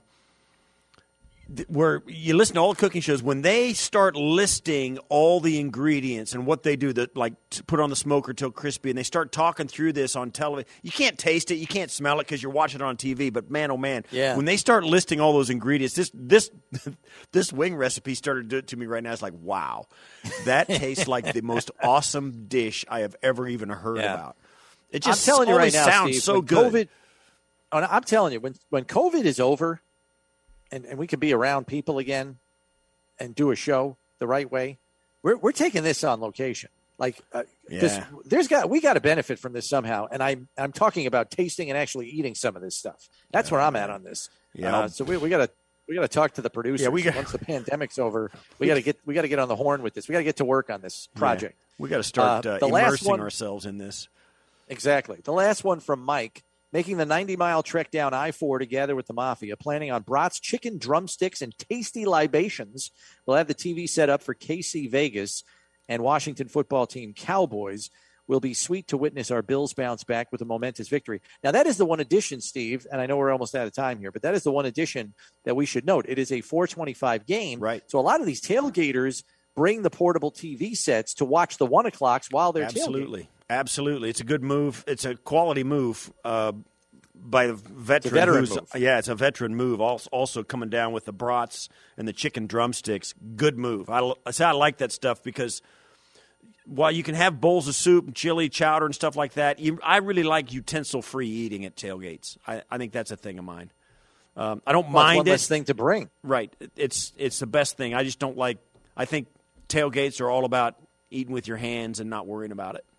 where you listen to all the cooking shows. When they start listing all the ingredients and what they do, to put on the smoker till crispy, and they start talking through this on television, you can't taste it, you can't smell it because you're watching it on TV. But man, oh man, when they start listing all those ingredients, this wing recipe started to do it to me right now. It's like, wow, that tastes like the most awesome dish I have ever even heard about. It just I'm telling you right now, sounds Steve, so good. I'm telling you, when COVID is over, and we can be around people again, and do a show the right way, we're taking this on location. Like, because we got to benefit from this somehow. And I'm talking about tasting and actually eating some of this stuff. That's where I'm at on this. Yeah. So we got to talk to the producers. Yeah, once the pandemic's over, we got to get on the horn with this. We got to get to work on this project. Yeah. We got to start immersing ourselves in this. Exactly. The last one from Mike, making the 90-mile trek down I-4 to gather with the Mafia, planning on brats, chicken drumsticks, and tasty libations. We'll have the TV set up for KC Vegas and Washington football team Cowboys. Will be sweet to witness our Bills bounce back with a momentous victory. Now, that is the one addition, Steve, and I know we're almost out of time here, but that is the one addition that we should note. It is a 4:25 game. Right. So a lot of these tailgaters bring the portable TV sets to watch the 1 o'clocks while they're tailgating. Absolutely. It's a good move. It's a quality move by the veteran. It's a veteran move. Yeah, it's a veteran move. Also coming down with the brats and the chicken drumsticks. Good move. I like that stuff because while you can have bowls of soup and chili, chowder, and stuff like that, I really like utensil-free eating at tailgates. I think that's a thing of mine. I don't mind one less thing to bring. Right. It's the best thing. I just don't like – I think tailgates are all about eating with your hands and not worrying about it.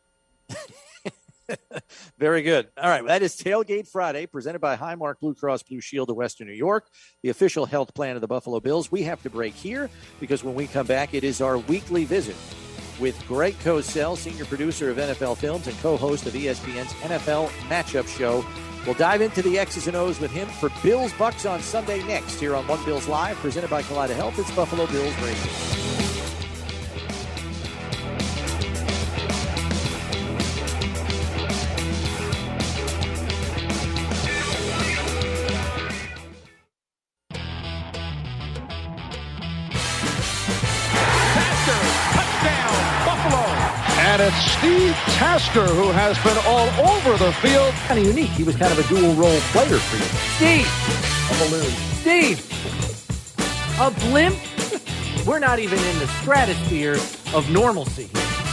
Very good. All right. That is Tailgate Friday, presented by Highmark Blue Cross Blue Shield of Western New York, the official health plan of the Buffalo Bills. We have to break here because when we come back, it is our weekly visit with Greg Cosell, senior producer of NFL Films and co-host of ESPN's NFL Matchup Show. We'll dive into the X's and O's with him for Bills Bucks on Sunday next here on One Bills Live, presented by Kaleida Health. It's Buffalo Bills Radio. And it's Steve Tasker who has been all over the field. Kind of unique. He was kind of a dual role player for you. Steve! A balloon. Steve! A blimp? We're not even in the stratosphere of normalcy.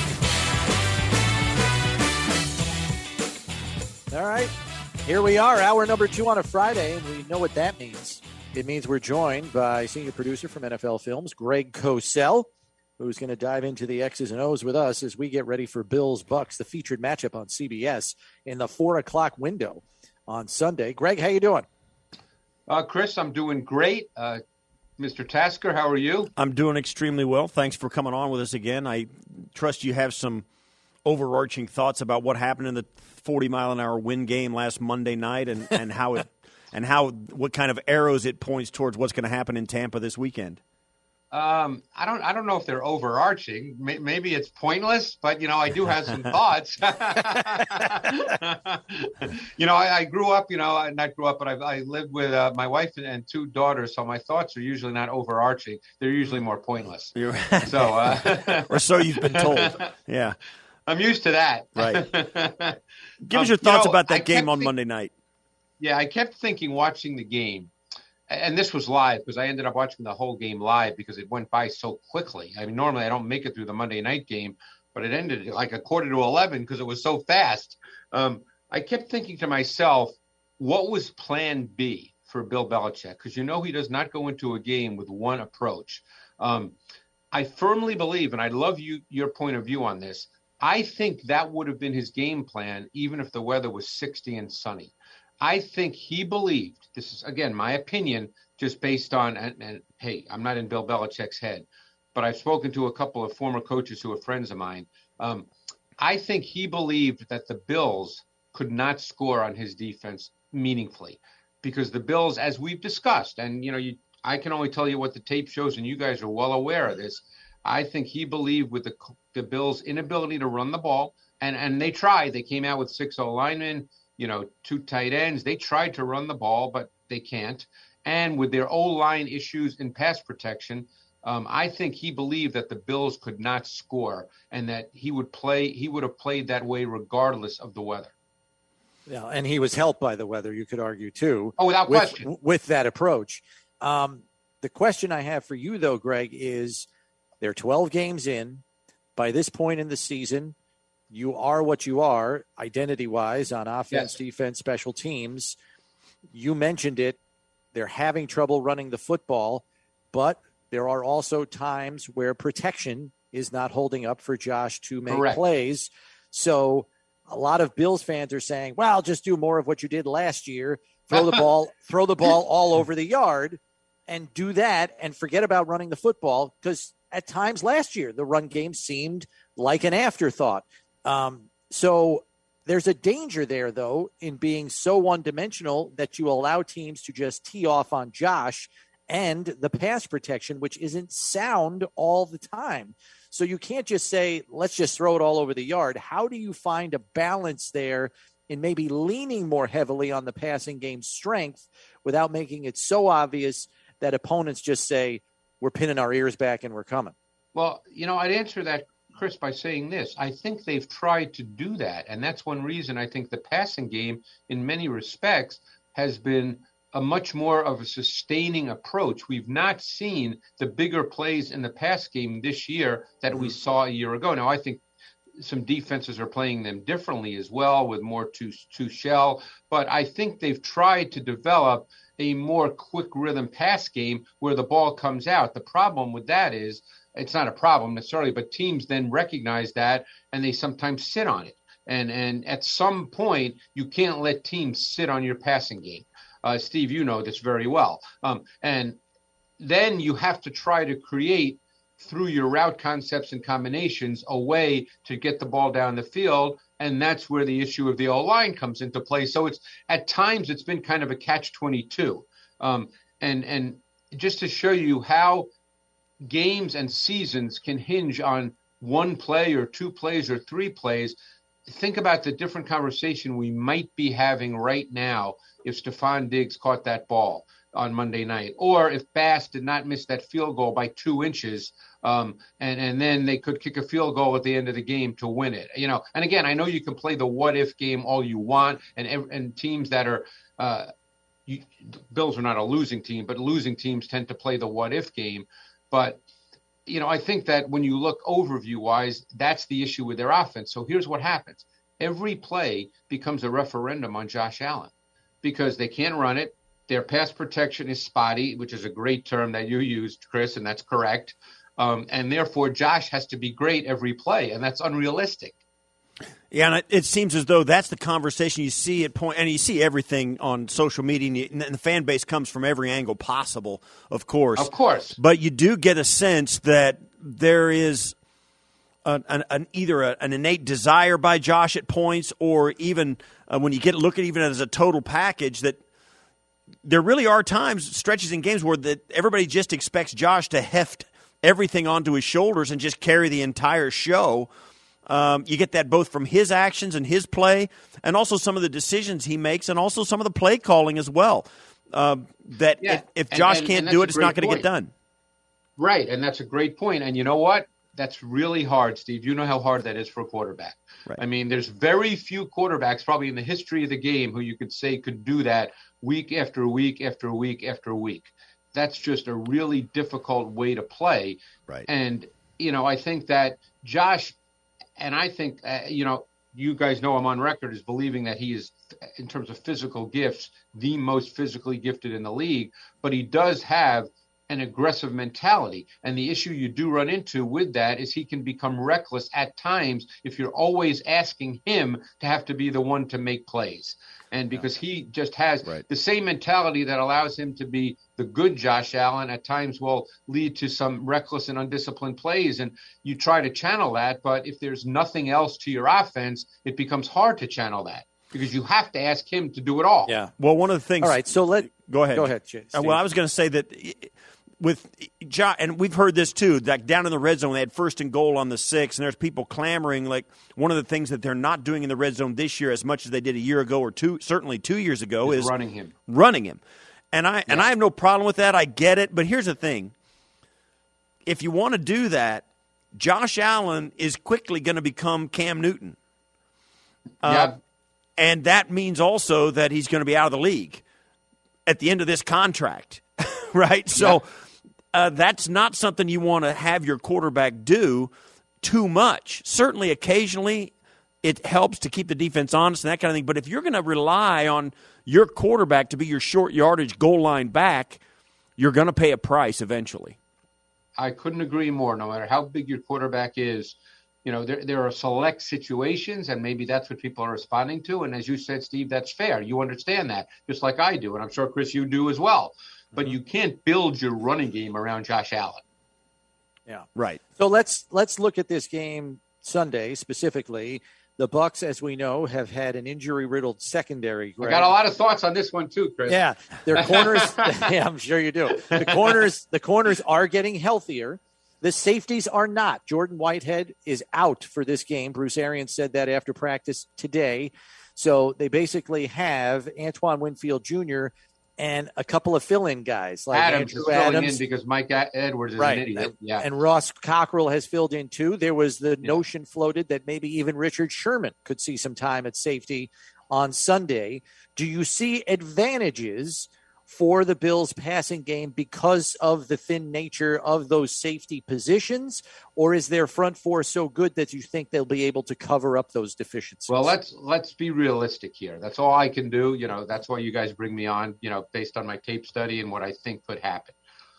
All right. Here we are, hour number 2 on a Friday, and we know what that means. It means we're joined by senior producer from NFL Films, Greg Cosell, who's going to dive into the X's and O's with us as we get ready for Bills Bucks, the featured matchup on CBS in the 4 o'clock window on Sunday. Greg, how you doing? Chris, I'm doing great. Mr. Tasker, how are you? I'm doing extremely well. Thanks for coming on with us again. I trust you have some overarching thoughts about what happened in the 40-mile-an-hour wind game last Monday night and how it and what kind of arrows it points towards what's going to happen in Tampa this weekend. I don't know if they're overarching. Maybe it's pointless, but I do have some thoughts. I grew up. Not grew up, but I lived with my wife and 2 daughters. So my thoughts are usually not overarching. They're usually more pointless. So, or so you've been told. Yeah, I'm used to that. Right. Give us your thoughts about that game on Monday night. Yeah, I kept thinking watching the game. And this was live because I ended up watching the whole game live because it went by so quickly. I mean, normally I don't make it through the Monday night game, but it ended like 11:15 because it was so fast. I kept thinking to myself, what was plan B for Bill Belichick? Because he does not go into a game with one approach. I firmly believe, and I'd love your point of view on this, I think that would have been his game plan even if the weather was 60 and sunny. I think he believed, this is, again, my opinion, just based on, and hey, I'm not in Bill Belichick's head, but I've spoken to a couple of former coaches who are friends of mine. I think he believed that the Bills could not score on his defense meaningfully because the Bills, as we've discussed, and, I can only tell you what the tape shows, and you guys are well aware of this. I think he believed with the Bills' inability to run the ball, and they tried. They came out with 6 linemen, 2 tight ends. They tried to run the ball, but they can't. And with their O-line issues in pass protection, I think he believed that the Bills could not score and that he would have played that way regardless of the weather. Yeah, and he was helped by the weather, you could argue, too. Oh, without question. With that approach. The question I have for you, though, Greg, is they're 12 games in. By this point in the season, you are what you are, identity-wise, on offense, defense, special teams. You mentioned it. They're having trouble running the football, but there are also times where protection is not holding up for Josh to make Correct. plays. So a lot of Bills fans are saying, well, just do more of what you did last year. Throw the ball all over the yard and do that and forget about running the football, because at times last year the run game seemed like an afterthought. So there's a danger there, though, in being so one-dimensional that you allow teams to just tee off on Josh and the pass protection, which isn't sound all the time. So you can't just say, let's just throw it all over the yard. How do you find a balance there in maybe leaning more heavily on the passing game strength without making it so obvious that opponents just say, we're pinning our ears back and we're coming? Well, I'd answer that, Chris, by saying this. I think they've tried to do that, and that's one reason I think the passing game, in many respects, has been a much more of a sustaining approach. We've not seen the bigger plays in the pass game this year that we saw a year ago. Now, I think some defenses are playing them differently as well, with more two shell, but I think they've tried to develop a more quick rhythm pass game where the ball comes out. The problem with that is, it's not a problem necessarily, but teams then recognize that and they sometimes sit on it. And at some point, you can't let teams sit on your passing game. Steve, you know this very well. And then you have to try to create, through your route concepts and combinations, a way to get the ball down the field. And that's where the issue of the O-line comes into play. So at times it's been kind of a catch-22. And just to show you how games and seasons can hinge on one play or two plays or three plays, think about the different conversation we might be having right now if Stephon Diggs caught that ball on Monday night, or if Bass did not miss that field goal by 2 inches, and then they could kick a field goal at the end of the game to win it. And again, I know you can play the what-if game all you want, and teams that are Bills are not a losing team, but losing teams tend to play the what-if game. But I think that when you look overview-wise, that's the issue with their offense. So here's what happens. Every play becomes a referendum on Josh Allen because they can't run it. Their pass protection is spotty, which is a great term that you used, Chris, and that's correct. And therefore, Josh has to be great every play, and that's unrealistic. Yeah, and it seems as though that's the conversation you see at point, and you see everything on social media, and the fan base comes from every angle possible, of course. Of course. But you do get a sense that there is either an innate desire by Josh at points, or even when you look at even as a total package, that there really are times, stretches in games where everybody just expects Josh to heft everything onto his shoulders and just carry the entire show. You get that both from his actions and his play, and also some of the decisions he makes, and also some of the play calling as well. If Josh can't do it, it's not going to get done. Right, and that's a great point. And you know what? That's really hard, Steve. You know how hard that is for a quarterback. Right. I mean, there's very few quarterbacks probably in the history of the game who you could say could do that week after week after week after week. That's just a really difficult way to play. Right. And, I think that Josh, and I think, you guys know I'm on record as believing that he is, in terms of physical gifts, the most physically gifted in the league, but he does have an aggressive mentality. And the issue you do run into with that is he can become reckless at times if you're always asking him to have to be the one to make plays. And because he just has the same mentality that allows him to be the good Josh Allen at times will lead to some reckless and undisciplined plays. And you try to channel that, but if there's nothing else to your offense, it becomes hard to channel that because you have to ask him to do it all. Yeah. Well, one of the things. All right. So go ahead. Go ahead, Steve. Well, I was going to say that with Josh, and we've heard this too, like down in the red zone, they had 1st and goal on the 6, and there's people clamoring. Like one of the things that they're not doing in the red zone this year as much as they did a year ago or certainly 2 years ago is running him. And I have no problem with that. I get it. But here's the thing. If you want to do that, Josh Allen is quickly going to become Cam Newton. And that means also that he's going to be out of the league at the end of this contract, right? So that's not something you want to have your quarterback do too much. Certainly occasionally it helps to keep the defense honest and that kind of thing. But if you're going to rely on your quarterback to be your short yardage goal line back, you're going to pay a price eventually. I couldn't agree more. No matter how big your quarterback is, there are select situations, and maybe that's what people are responding to. And as you said, Steve, that's fair. You understand that, just like I do, and I'm sure, Chris, you do as well. But you can't build your running game around Josh Allen. Yeah, right. So let's look at this game Sunday specifically. The Bucs, as we know, have had an injury-riddled secondary. Greg. I got a lot of thoughts on this one too, Chris. Yeah, their corners. Yeah, I'm sure you do. The corners are getting healthier. The safeties are not. Jordan Whitehead is out for this game. Bruce Arians said that after practice today. So they basically have Antoine Winfield Jr. and a couple of fill-in guys like Adams Andrew is filling Adams. in because Mike Edwards is right. an idiot. Yeah. And Ross Cockrell has filled in too. There was the notion floated that maybe even Richard Sherman could see some time at safety on Sunday. Do you see advantages for the Bills passing game because of the thin nature of those safety positions, or is their front four so good that you think they'll be able to cover up those deficiencies? Well, let's be realistic here. That's all I can do. That's why you guys bring me on, based on my tape study and what I think could happen.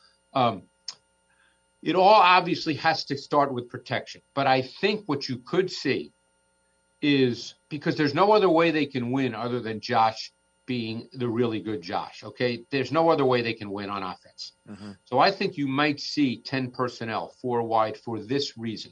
It all obviously has to start with protection, but I think what you could see is, because there's no other way they can win other than Josh being the really good Josh, okay? There's no other way they can win on offense. Mm-hmm. So I think you might see 10 personnel, 4 wide, for this reason.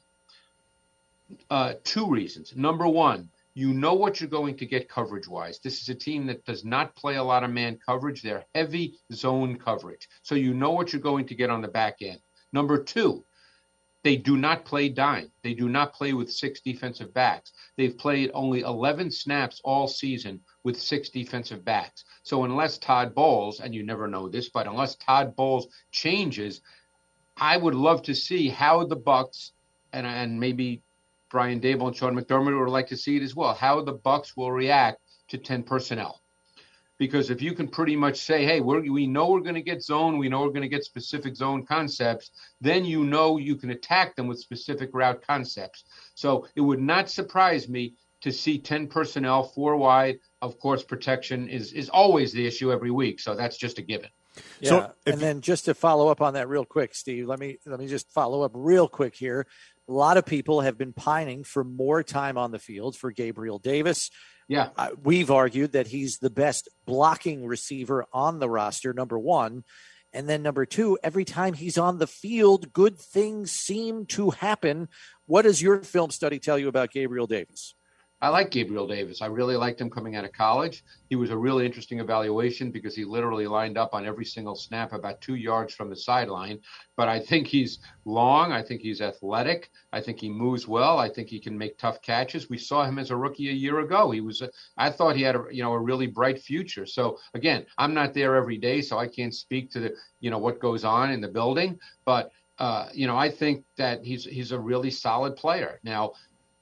2 reasons. Number one, you know what you're going to get coverage-wise. This is a team that does not play a lot of man coverage. They're heavy zone coverage. So you know what you're going to get on the back end. Number 2, they do not play dime. They do not play with 6 defensive backs. They've played only 11 snaps all season with 6 defensive backs. So unless Todd Bowles, and you never know this, but unless Todd Bowles changes, I would love to see how the Bucs, and maybe Brian Daboll and Sean McDermott would like to see it as well, how the Bucs will react to 10 personnel. Because if you can pretty much say, hey, we know we're going to get zone, we know we're going to get specific zone concepts, then you know you can attack them with specific route concepts. So it would not surprise me to see 10 personnel, 4 wide. Of course, protection is always the issue every week, so that's just a given. Yeah, so and then just to follow up on that real quick, Steve, let me just follow up real quick here. A lot of people have been pining for more time on the field for Gabriel Davis. Yeah, we've argued that he's the best blocking receiver on the roster, number one. And then number 2, every time he's on the field, good things seem to happen. What does your film study tell you about Gabriel Davis? I like Gabriel Davis. I really liked him coming out of college. He was a really interesting evaluation because he literally lined up on every single snap about 2 yards from the sideline. But I think he's long. I think he's athletic. I think he moves well. I think he can make tough catches. We saw him as a rookie a year ago. I thought he had a really bright future. So again, I'm not there every day, so I can't speak to what goes on in the building. But I think that he's a really solid player. Now,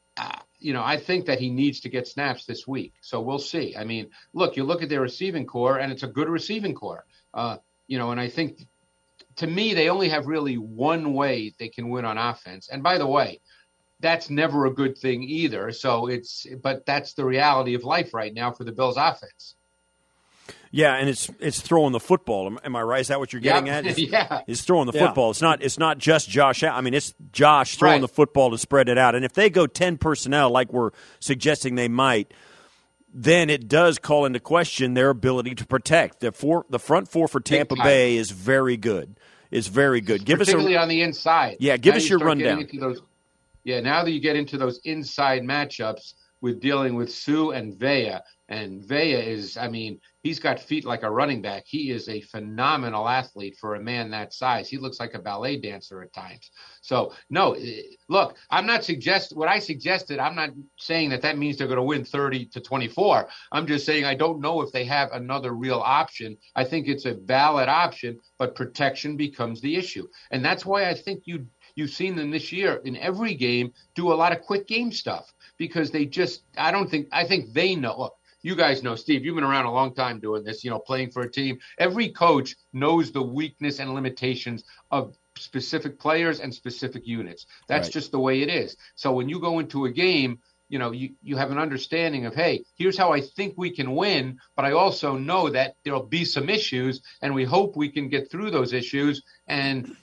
I think that he needs to get snaps this week. So we'll see. I mean, you look at their receiving core, and it's a good receiving core. And I think, to me, they only have really one way they can win on offense. And by the way, that's never a good thing either. But that's the reality of life right now for the Bills offense. Yeah, and it's throwing the football. Am I right? Is that what you're getting at? It's throwing the football. It's not just Josh. I mean, it's Josh throwing the football to spread it out. And if they go 10 personnel, like we're suggesting they might, then it does call into question their ability to protect. The front four for Tampa Bay is very good. It's very good. Particularly on the inside. Yeah, give us your rundown. Now that you get into those inside matchups with dealing with Sue and Vea. And Vea is, he's got feet like a running back. He is a phenomenal athlete for a man that size. He looks like a ballet dancer at times. So, no, look, I'm not what I suggested, I'm not saying that means they're going to win 30-24. I'm just saying I don't know if they have another real option. I think it's a valid option, but protection becomes the issue. And that's why I think you've seen them this year in every game do a lot of quick game stuff, because I think they know. Look, you guys know, Steve, you've been around a long time doing this, playing for a team. Every coach knows the weakness and limitations of specific players and specific units. That's just the way it is. So when you go into a game, you have an understanding of, hey, here's how I think we can win, but I also know that there'll be some issues, and we hope we can get through those issues. And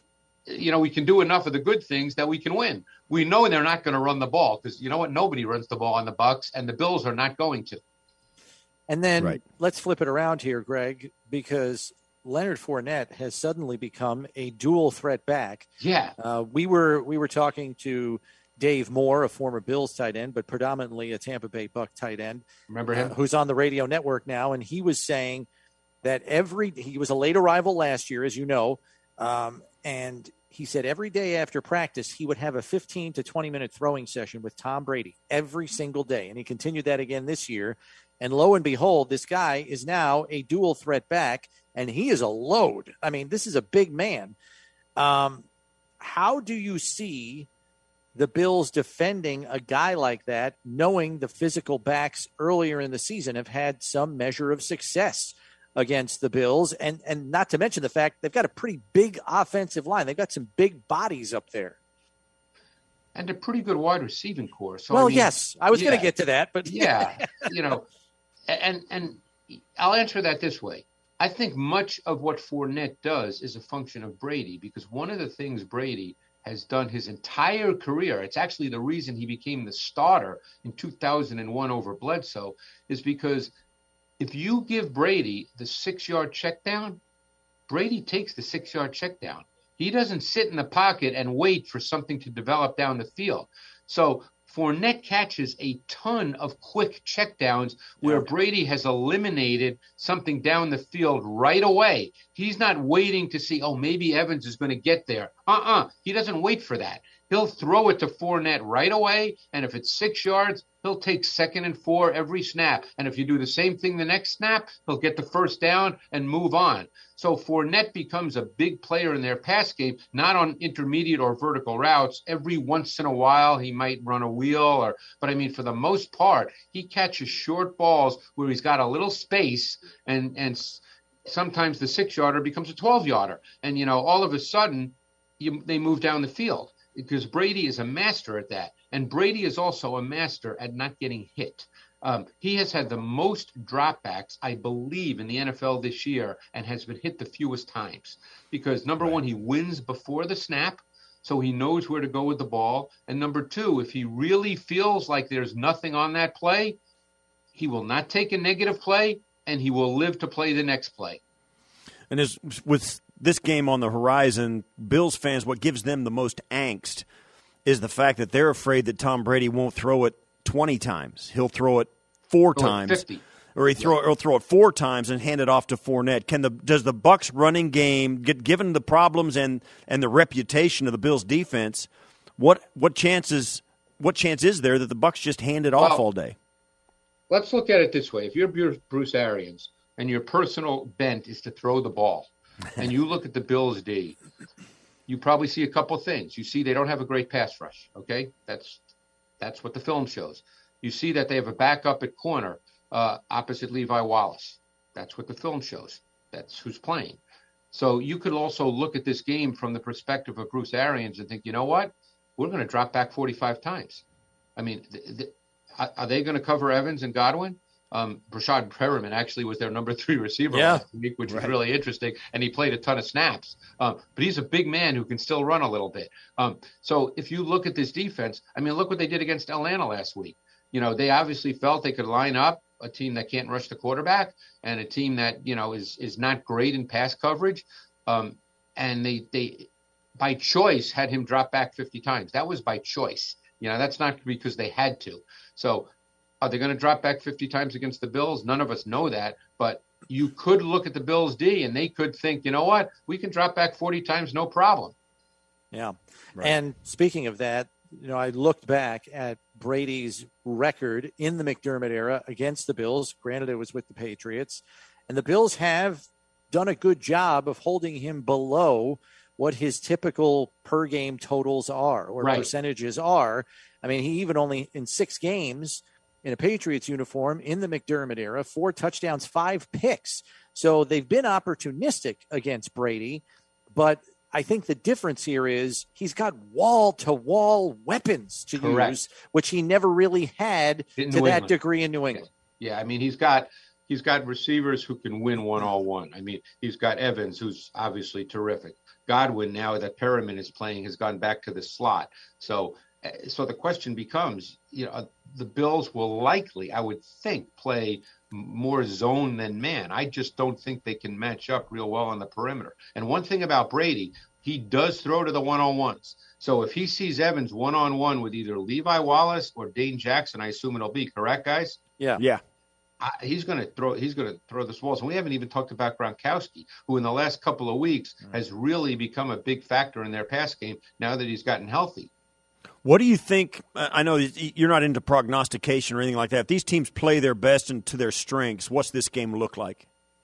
we can do enough of the good things that we can win. We know they're not going to run the ball because you know what? Nobody runs the ball on the Bucs, and the Bills are not going to. And then let's flip it around here, Greg, because Leonard Fournette has suddenly become a dual threat back. Yeah. We were talking to Dave Moore, a former Bills tight end, but predominantly a Tampa Bay Buck tight end. Remember him? Who's on the radio network now, and he was saying that he was a late arrival last year, as you know, and he said every day after practice he would have a 15 to 20-minute throwing session with Tom Brady every single day, and he continued that again this year. And lo and behold, this guy is now a dual threat back, and he is a load. I mean, this is a big man. How do you see the Bills defending a guy like that, knowing the physical backs earlier in the season have had some measure of success against the Bills, and not to mention the fact they've got a pretty big offensive line. They've got some big bodies up there. And a pretty good wide receiving core. So, well, yes, I was going to get to that, but yeah, and I'll answer that this way. I think much of what Fournette does is a function of Brady, because one of the things Brady has done his entire career, it's actually the reason he became the starter in 2001 over Bledsoe, is because if you give Brady the 6-yard check down, Brady takes the 6-yard check down. He doesn't sit in the pocket and wait for something to develop down the field. So Fournette catches a ton of quick checkdowns where Brady has eliminated something down the field right away. He's not waiting to see, maybe Evans is going to get there. He doesn't wait for that. He'll throw it to Fournette right away, and if it's 6 yards, he'll take 2nd and 4 every snap. And if you do the same thing the next snap, he'll get the first down and move on. So Fournette becomes a big player in their pass game, not on intermediate or vertical routes. Every once in a while, he might run a wheel, but I mean, for the most part, he catches short balls where he's got a little space, and sometimes the 6-yarder becomes a 12-yarder. And, all of a sudden, they move down the field, because Brady is a master at that. And Brady is also a master at not getting hit. He has had the most dropbacks, I believe, in the NFL this year, and has been hit the fewest times. Because, number one, he wins before the snap, so he knows where to go with the ball. And number two, if he really feels like there's nothing on that play, he will not take a negative play, and he will live to play the next play. And with this game on the horizon, Bills fans, what gives them the most angst is the fact that they're afraid that Tom Brady won't throw it 20 times. He'll throw it 4 times. 50. Or he'll throw it 4 times and hand it off to Fournette. Does the Bucs running game, given the problems and the reputation of the Bills defense, what chance is there that the Bucs just hand it off all day? Let's look at it this way. If you're Bruce Arians and your personal bent is to throw the ball, and you look at the Bills D, you probably see a couple things. You see they don't have a great pass rush, okay? That's what the film shows. You see that they have a backup at corner opposite Levi Wallace. That's what the film shows. That's who's playing. So you could also look at this game from the perspective of Bruce Arians and think, you know what? We're going to drop back 45 times. I mean, are they going to cover Evans and Godwin? Brashad Perriman actually was their number 3 receiver last week, which was really interesting, and he played a ton of snaps. But he's a big man who can still run a little bit. So if you look at this defense, I mean, look what they did against Atlanta last week. They obviously felt they could line up a team that can't rush the quarterback and a team that, is not great in pass coverage. And they by choice had him drop back 50 times. That was by choice. That's not because they had to. So are they going to drop back 50 times against the Bills? None of us know that, but you could look at the Bills D and they could think, you know what, we can drop back 40 times, no problem. Yeah. Right. And speaking of that, I looked back at Brady's record in the McDermott era against the Bills. Granted, it was with the Patriots, and the Bills have done a good job of holding him below what his typical per game totals are or percentages are. I mean, he even only in 6 games in a Patriots uniform in the McDermott era, 4 touchdowns, 5 picks. So they've been opportunistic against Brady, but I think the difference here is he's got wall-to-wall weapons to use, which he never really had to that degree in New England. Yeah, I mean, he's got he's got receivers who can win one-on-one. I mean, he's got Evans, who's obviously terrific. Godwin, now that Perriman is playing, has gone back to the slot. So the question becomes, the Bills will likely, I would think, play more zone than man. I just don't think they can match up real well on the perimeter. And one thing about Brady, he does throw to the one-on-ones. So if he sees Evans one-on-one with either Levi Wallace or Dane Jackson, I assume it'll be, correct, guys? Yeah. He's going to throw the balls. And we haven't even talked about Gronkowski, who in the last couple of weeks has really become a big factor in their pass game now that he's gotten healthy. What do you think? I know you're not into prognostication or anything like that. If these teams play their best and to their strengths, what's this game look like?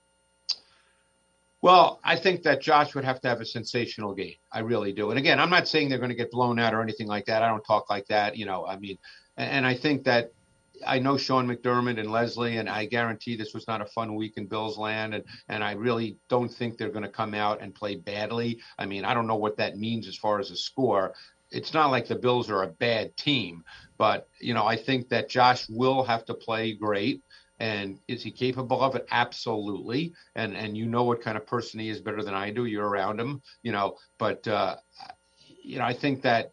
Well, I think that Josh would have to have a sensational game. I really do. And again, I'm not saying they're going to get blown out or anything like that. I don't talk like that, and I think that I know Sean McDermott and Leslie, and I guarantee this was not a fun week in Bills land, and I really don't think they're going to come out and play badly. I mean, I don't know what that means as far as a score. It's not like the Bills are a bad team, but, I think that Josh will have to play great. And is he capable of it? Absolutely. And you know what kind of person he is better than I do. You're around him, but, I think that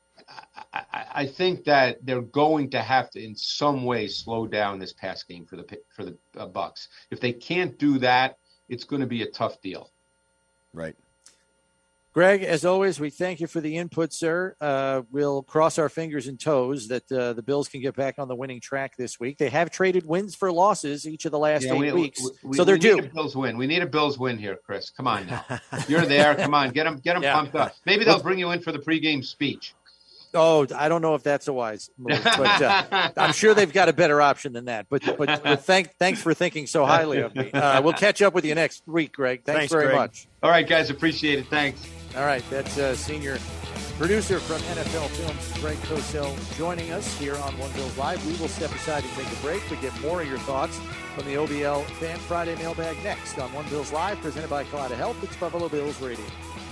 they're going to have to in some way slow down this pass game for the Bucs. If they can't do that, it's going to be a tough deal. Right. Greg, as always, we thank you for the input, sir. We'll cross our fingers and toes that the Bills can get back on the winning track this week. They have traded wins for losses each of the last 8 weeks, so they're due. We need a Bills win. We need a Bills win here, Chris. Come on now. You're there. Come on. Get them pumped up. Maybe they'll bring you in for the pregame speech. Oh, I don't know if that's a wise move, but I'm sure they've got a better option than that. But thanks for thinking so highly of me. We'll catch up with you next week, Greg. Thanks very Greg. much. All right, guys. Appreciate it. Thanks. All right, that's senior producer from NFL Films, Greg Cosell, joining us here on One Bills Live. We will step aside and take a break, but get more of your thoughts from the OBL Fan Friday mailbag next on One Bills Live, presented by Colada Health. It's Buffalo Bills Radio.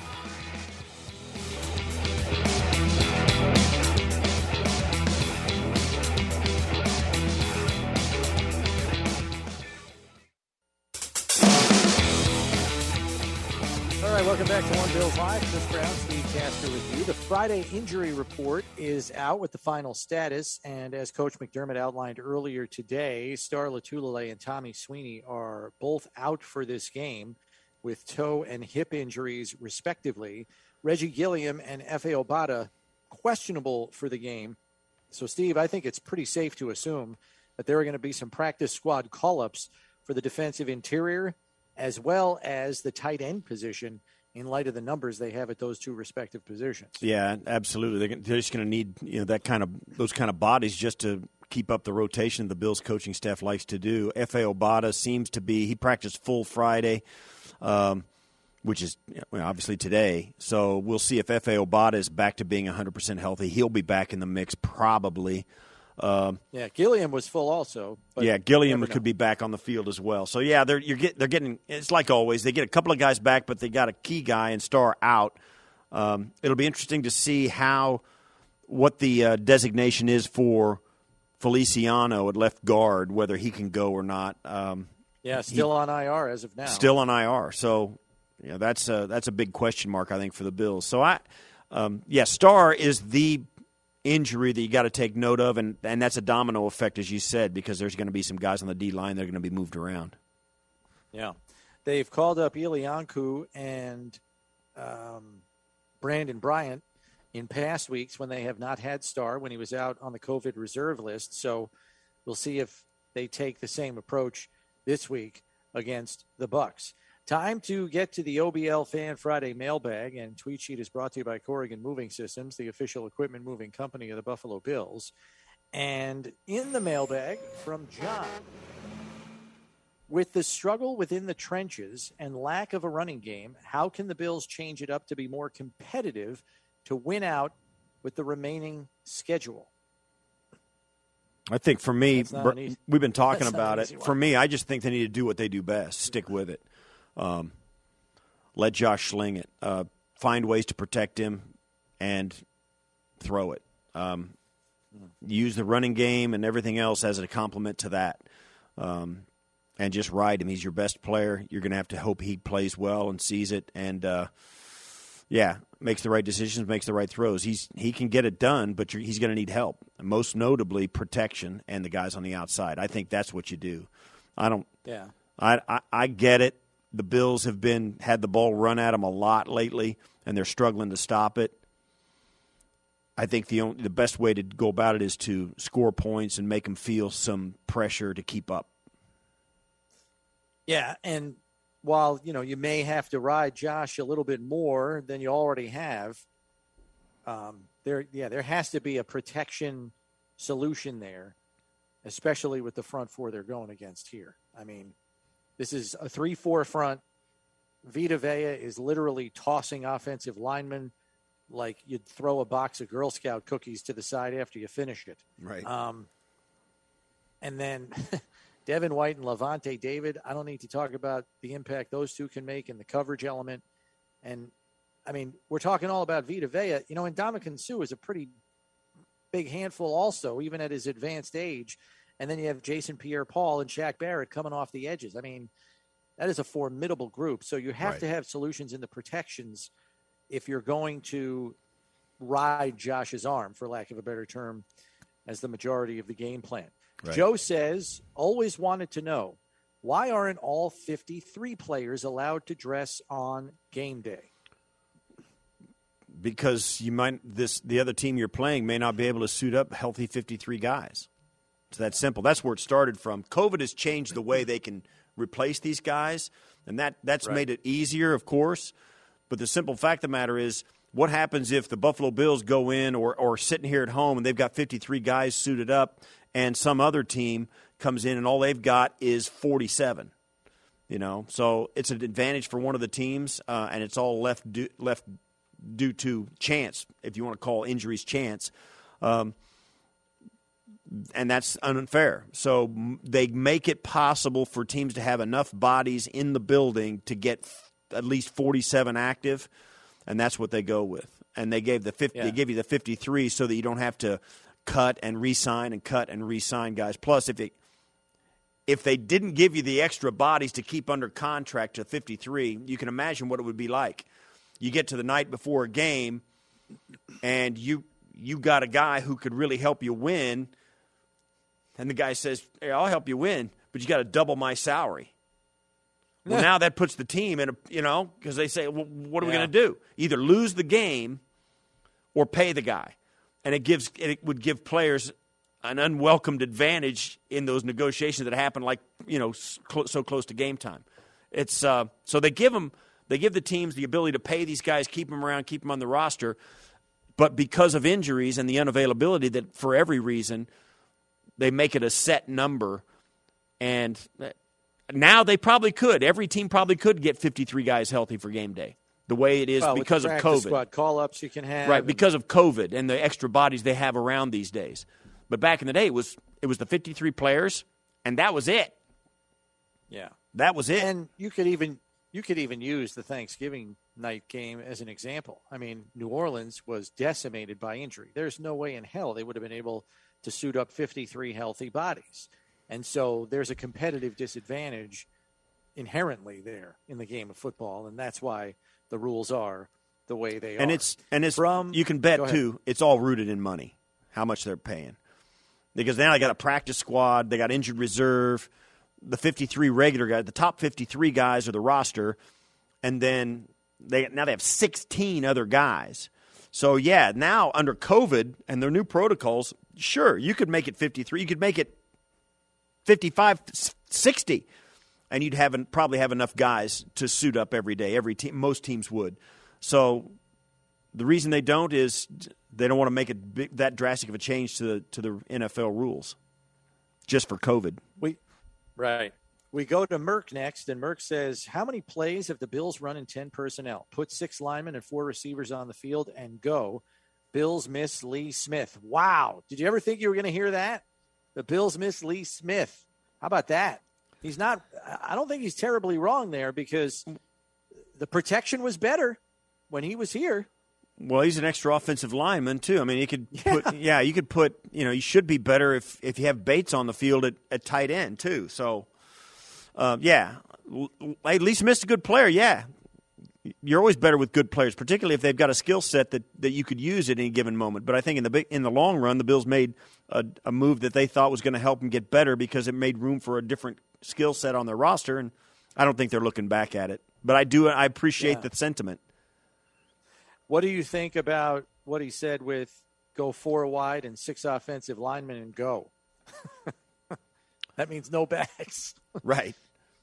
All right, welcome back to One Bills Live. Chris Brown, Steve Tasker with you. The Friday injury report is out with the final status, and as Coach McDermott outlined earlier today, Star Lotulelei and Tommy Sweeney are both out for this game with toe and hip injuries, respectively. Reggie Gilliam and Efe Obada questionable for the game. So, Steve, I think it's pretty safe to assume that there are going to be some practice squad call-ups for the defensive interior as well as the tight end position in light of the numbers they have at those two respective positions. Yeah, absolutely. They're just going to need those kind of bodies just to keep up the rotation the Bills coaching staff likes to do. Efe Obada seems to be – he practiced full Friday, which is obviously today. So we'll see if Efe Obada is back to being 100% healthy. He'll be back in the mix probably. Gilliam was full also. But Gilliam could be back on the field as well. So, they're getting – it's like always. They get a couple of guys back, but they got a key guy and Star out. It'll be interesting to see what the designation is for Feliciano at left guard, whether he can go or not. Still on IR as of now. Still on IR. So, that's a big question mark, I think, for the Bills. So, Star is the – injury that you got to take note of, and that's a domino effect, as you said, because there's going to be some guys on the D-line that are going to be moved around. Yeah. They've called up Ilianku and Brandon Bryant in past weeks when they have not had Star, when he was out on the COVID reserve list. So we'll see if they take the same approach this week against the Bucs. Time to get to the OBL Fan Friday mailbag, and Tweet Sheet is brought to you by Corrigan Moving Systems, the official equipment moving company of the Buffalo Bills. And in the mailbag from John, with the struggle within the trenches and lack of a running game, how can the Bills change it up to be more competitive to win out with the remaining schedule? I think for me, we've been talking about it. For me, I just think they need to do what they do best, stick with it. Let Josh sling it. Find ways to protect him and throw it. Use the running game and everything else as a complement to that. And and just ride him. He's your best player. You're going to have to hope he plays well and sees it and, makes the right decisions, makes the right throws. He can get it done, but he's going to need help, most notably protection and the guys on the outside. I think that's what you do. I get it. The Bills have had the ball run at them a lot lately, and they're struggling to stop it. I think the best way to go about it is to score points and make them feel some pressure to keep up. Yeah, and while you may have to ride Josh a little bit more than you already have, there has to be a protection solution there, especially with the front four they're going against here. I mean, this is a 3-4 front. Vita Vea is literally tossing offensive linemen like you'd throw a box of Girl Scout cookies to the side after you finish it. Right. And then Devin White and Levante David, I don't need to talk about the impact those two can make in the coverage element. And, I mean, we're talking all about Vita Vea. And Ndamukong Suh is a pretty big handful also, even at his advanced age. And then you have Jason Pierre-Paul and Shaq Barrett coming off the edges. I mean, that is a formidable group. So you have to have solutions in the protections if you're going to ride Josh's arm, for lack of a better term, as the majority of the game plan. Right. Joe says, always wanted to know, why aren't all 53 players allowed to dress on game day? Because the other team you're playing may not be able to suit up healthy 53 guys. It's that simple. That's where it started from. COVID has changed the way they can replace these guys, and that's made it easier, of course. But the simple fact of the matter is, what happens if the Buffalo Bills go in or sitting here at home and they've got 53 guys suited up and some other team comes in and all they've got is 47? So it's an advantage for one of the teams, and it's all left due to chance, if you want to call injuries chance. And that's unfair. So they make it possible for teams to have enough bodies in the building to get at least 47 active, and that's what they go with. And they gave they give you the 53 so that you don't have to cut and re-sign and cut and re-sign guys. Plus, if they didn't give you the extra bodies to keep under contract to 53, you can imagine what it would be like. You get to the night before a game, and you got a guy who could really help you win, and the guy says, "Hey, I'll help you win, but you got to double my salary." Well, now that puts the team in because they say, well, what are we going to do? Either lose the game or pay the guy. And it would give players an unwelcomed advantage in those negotiations that happen so close to game time. It's so they give the teams the ability to pay these guys, keep them around, keep them on the roster, but because of injuries and the unavailability that for every reason, they make it a set number. And now they probably could. Every team probably could get 53 guys healthy for game day. The way it is because of COVID. Squad call-ups you can have. Right, because of COVID and the extra bodies they have around these days. But back in the day, it was the 53 players, and that was it. Yeah. That was it. And you could even use the Thanksgiving night game as an example. I mean, New Orleans was decimated by injury. There's no way in hell they would have been able to suit up 53 healthy bodies. And so there's a competitive disadvantage inherently there in the game of football, and that's why the rules are the way they are. And it's you can bet too. It's all rooted in money, how much they're paying, because now they got a practice squad, they got injured reserve, the 53 regular guys, the top 53 guys are the roster, and then they have 16 other guys. So now under COVID and their new protocols, sure you could make it 53, you could make it 55, 60. And you'd probably have enough guys to suit up every day. Most teams would. So the reason they don't is they don't want to make it that drastic of a change to the NFL rules, just for COVID. We go to Merck next, and Merck says, how many plays have the Bills run in 10 personnel? Put 6 linemen and 4 receivers on the field and go. Bills miss Lee Smith. Wow. Did you ever think you were going to hear that? The Bills miss Lee Smith. How about that? I don't think he's terribly wrong there, because the protection was better when he was here. Well, he's an extra offensive lineman too. I mean, you should be better if you have Bates on the field at tight end too. So At least missed a good player, yeah. You're always better with good players, particularly if they've got a skill set that you could use at any given moment. But I think in the long run, the Bills made a move that they thought was going to help them get better because it made room for a different skill set on their roster, and I don't think they're looking back at it. But I appreciate the sentiment. What do you think about what he said with go 4 wide and 6 offensive linemen and go? That means no backs. Right.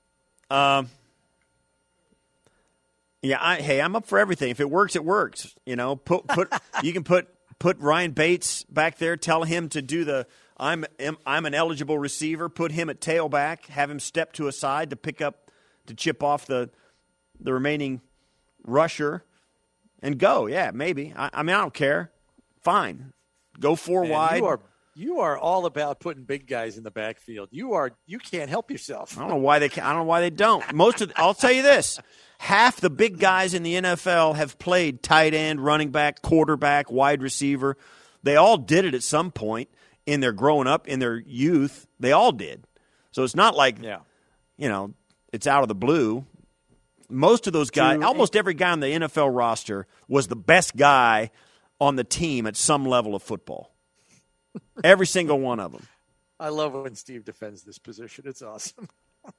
Yeah, I'm up for everything. If it works, it works. You know, you can put Ryan Bates back there, tell him to do I'm an eligible receiver, put him at tailback, have him step to a side to chip off the remaining rusher and go. Yeah, maybe. I mean, I don't care. Fine. Go 4 wide. You are all about putting big guys in the backfield. You can't help yourself. I don't know why they don't. I'll tell you this. Half the big guys in the NFL have played tight end, running back, quarterback, wide receiver. They all did it at some point in their growing up, in their youth. They all did. So it's not like, it's out of the blue. Most of those guys, almost every guy on the NFL roster was the best guy on the team at some level of football. Every single one of them. I love when Steve defends this position. It's awesome.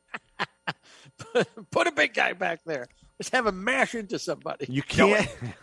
Put a big guy back there. Just have him mash into somebody. You can't.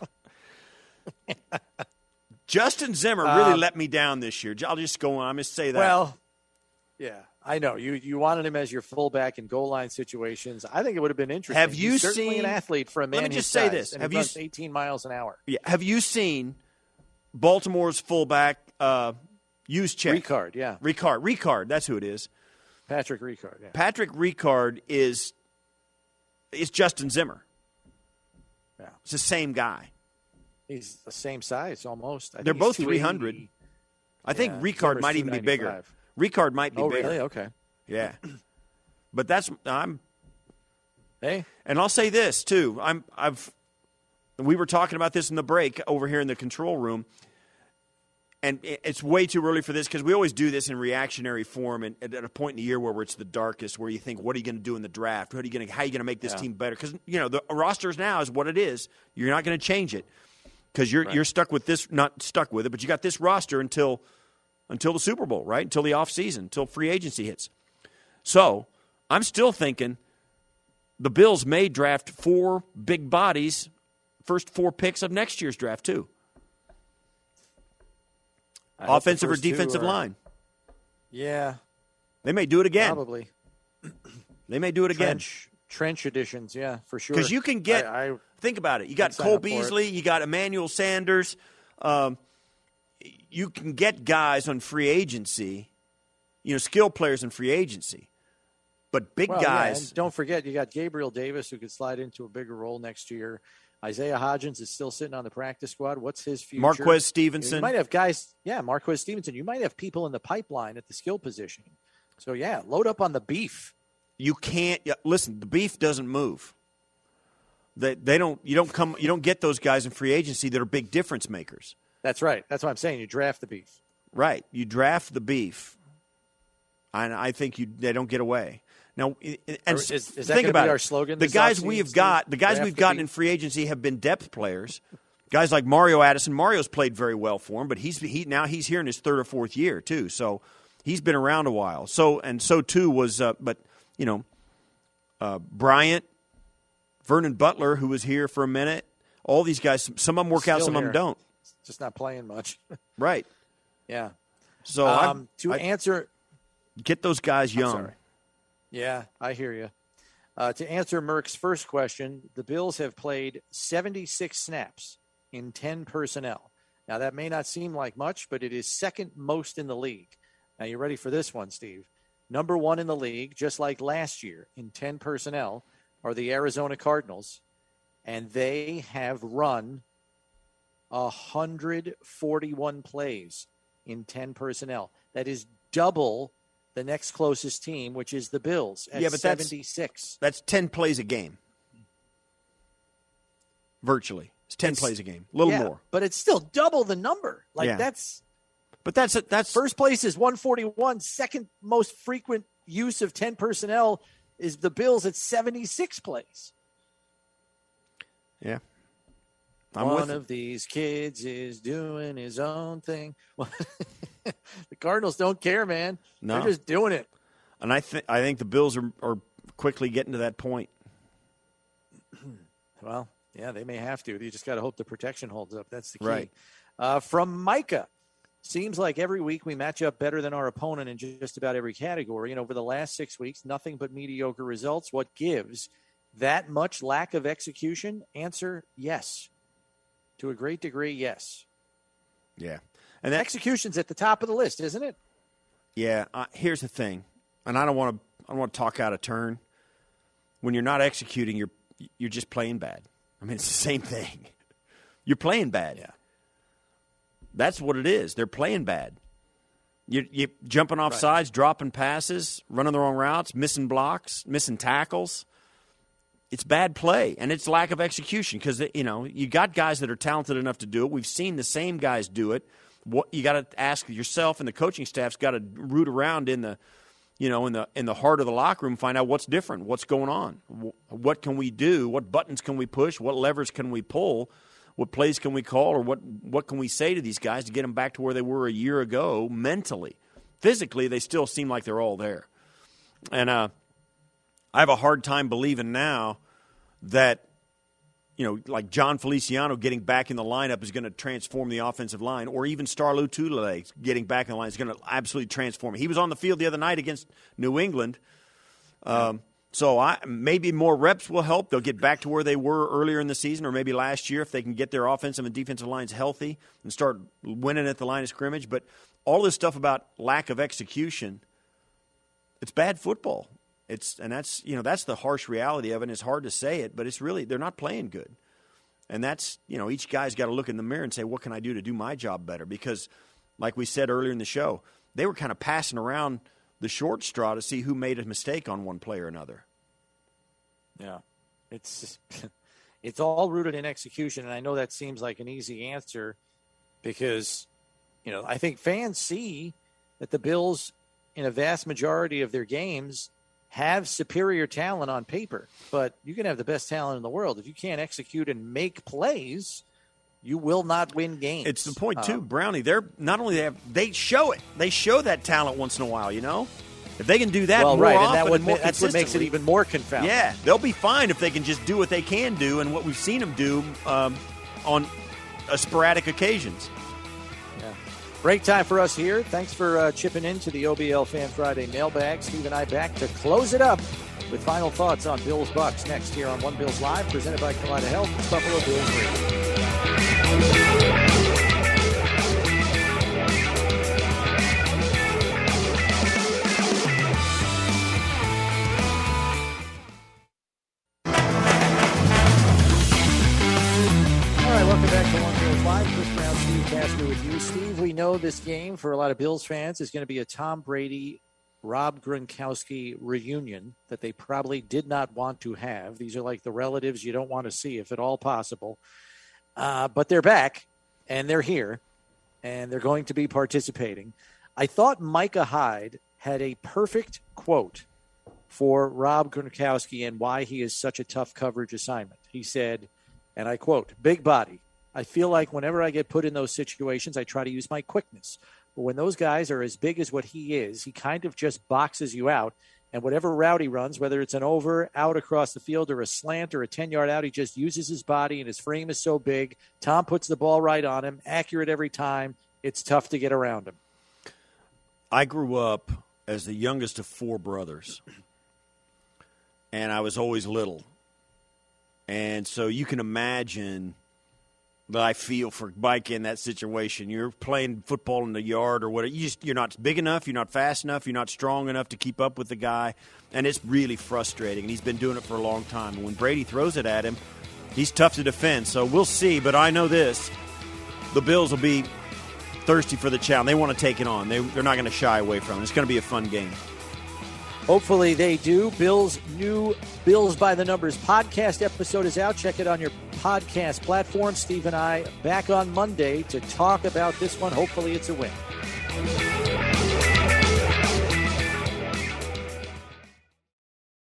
Justin Zimmer really let me down this year. I'll just go on. I'm just say that. Well, yeah, I know. You wanted him as your fullback in goal line situations. I think it would have been interesting. Have you certainly seen an athlete for a man? Let me just his say size, this: and have he you runs 18 miles an hour? Yeah. Have you seen Baltimore's fullback Juszczyk? Ricard, yeah. Ricard, that's who it is. Patrick Ricard, yeah. Patrick Ricard is Justin Zimmer. Yeah. It's the same guy. He's the same size almost. They're both 300. I think Ricard might even be bigger. Ricard might be bigger. Oh, really? Okay. Yeah. But Hey. And I'll say this too. We were talking about this in the break over here in the control room. And it's way too early for this because we always do this in reactionary form and at a point in the year where it's the darkest, where you think, what are you going to do in the draft? How are you going to make this team better? Because, the rosters now is what it is. You're not going to change it because you're stuck with this, not stuck with it, but you got this roster until the Super Bowl, right? Until the offseason, until free agency hits. So I'm still thinking the Bills may draft 4 big bodies, first 4 picks of next year's draft too. Offensive or defensive line. Yeah. They may do it again. Probably. They may do it again. Trench additions, yeah, for sure. Because you can get think about it. You got Cole Beasley, you got Emmanuel Sanders. You can get guys on free agency, skill players in free agency. But big guys. Yeah, and don't forget, you got Gabriel Davis who could slide into a bigger role next year. Isaiah Hodgins is still sitting on the practice squad. What's his future? Marquez Stevenson. You might have guys, Marquez Stevenson. You might have people in the pipeline at the skill position. So, load up on the beef. You can't listen. The beef doesn't move. They don't. You don't get those guys in free agency that are big difference makers. That's right. That's what I'm saying. You draft the beef. Right. You draft the beef, and I think they don't get away. Now, and is that think about our slogan? The guys we've gotten in free agency have been depth players. Guys like Mario Addison. Mario's played very well for him, but he's here in his 3rd or 4th year too. So he's been around a while. So too was, Bryant, Vernon Butler, who was here for a minute. All these guys, some of them work out, some of them don't. Just not playing much. Right. Yeah. So answer, get those guys young. Sorry. Yeah, I hear you. To answer Merck's first question, the Bills have played 76 snaps in 10 personnel. Now, that may not seem like much, but it is second most in the league. Now, you ready for this one, Steve? Number 1 in the league, just like last year, in 10 personnel, are the Arizona Cardinals, and they have run 141 plays in 10 personnel. That is double the next closest team, which is the Bills, at 76. That's 10 plays a game. Virtually. It's 10 plays a game. A little more. But it's still double the number. That's first place is 141. Second most frequent use of 10 personnel is the Bills at 76 plays. Yeah. One of these kids is doing his own thing. Well, the Cardinals don't care, man. No. They're just doing it. And I think the Bills are quickly getting to that point. Well, yeah, they may have to. You just got to hope the protection holds up. That's the key. Right. From Micah. Seems like every week we match up better than our opponent in just about every category. And over the last 6 weeks, nothing but mediocre results. What gives that much lack of execution? Answer, yes. To a great degree, yes. Yeah. And execution's at the top of the list, isn't it? Yeah. Here's the thing. And I don't want to talk out of turn. When you're not executing, you're just playing bad. I mean, it's the same thing. You're playing bad. Yeah. That's what it is. They're playing bad. You're jumping off sides, dropping passes, running the wrong routes, missing blocks, missing tackles. It's bad play, and it's lack of execution because, you got guys that are talented enough to do it. We've seen the same guys do it. What you got to ask yourself, and the coaching staff's got to root around in the heart of the locker room, find out what's different, what's going on, what can we do, what buttons can we push, what levers can we pull. What plays can we call, or what can we say to these guys to get them back to where they were a year ago mentally? Physically, they still seem like they're all there. And I have a hard time believing now that, like John Feliciano getting back in the lineup is going to transform the offensive line, or even Star Lotulelei getting back in the line is going to absolutely transform it. He was on the field the other night against New England. So maybe more reps will help. They'll get back to where they were earlier in the season or maybe last year if they can get their offensive and defensive lines healthy and start winning at the line of scrimmage. But all this stuff about lack of execution, it's bad football. That's the harsh reality of it. And it's hard to say it, but it's really they're not playing good. And that's, each guy's got to look in the mirror and say, what can I do to do my job better? Because like we said earlier in the show, they were kind of passing around the short straw to see who made a mistake on one play or another. Yeah, it's all rooted in execution, and I know that seems like an easy answer because, I think fans see that the Bills, in a vast majority of their games, have superior talent on paper. But you can have the best talent in the world. If you can't execute and make plays, you will not win games. It's the point, too, Brownie. They're not only they show it. They show that talent once in a while, If they can do that more often and more that's what makes it even more confounding. Yeah, they'll be fine if they can just do what they can do and what we've seen them do on sporadic occasions. Yeah. Break time for us here. Thanks for chipping into the OBL Fan Friday mailbag. Steve and I back to close it up with final thoughts on Bills Bucks next here on One Bills Live, presented by Kaleida Health. It's Buffalo Bills Radio. Welcome back to One Bills Live. Chris Brown, Steve Tasker with you. Steve, we know this game for a lot of Bills fans is going to be a Tom Brady, Rob Gronkowski reunion that they probably did not want to have. These are like the relatives you don't want to see if at all possible. But they're back, and they're here, and they're going to be participating. I thought Micah Hyde had a perfect quote for Rob Gronkowski and why he is such a tough coverage assignment. He said, and I quote, "Big body. I feel like whenever I get put in those situations, I try to use my quickness. But when those guys are as big as what he is, he kind of just boxes you out. And whatever route he runs, whether it's an over, out across the field, or a slant, or a 10-yard out, he just uses his body, and his frame is so big. Tom puts the ball right on him, accurate every time. It's tough to get around him." I grew up as the youngest of 4 brothers, and I was always little. And so you can imagine that I feel for Mike in that situation. You're playing football in the yard or whatever. You're not big enough. You're not fast enough. You're not strong enough to keep up with the guy. And it's really frustrating. And he's been doing it for a long time. And when Brady throws it at him, he's tough to defend. So we'll see. But I know this. The Bills will be thirsty for the challenge. They want to take it on. They're not going to shy away from it. It's going to be a fun game. Hopefully they do. Bill's new Bills by the Numbers podcast episode is out. Check it on your podcast platform. Steve and I back on Monday to talk about this one. Hopefully it's a win.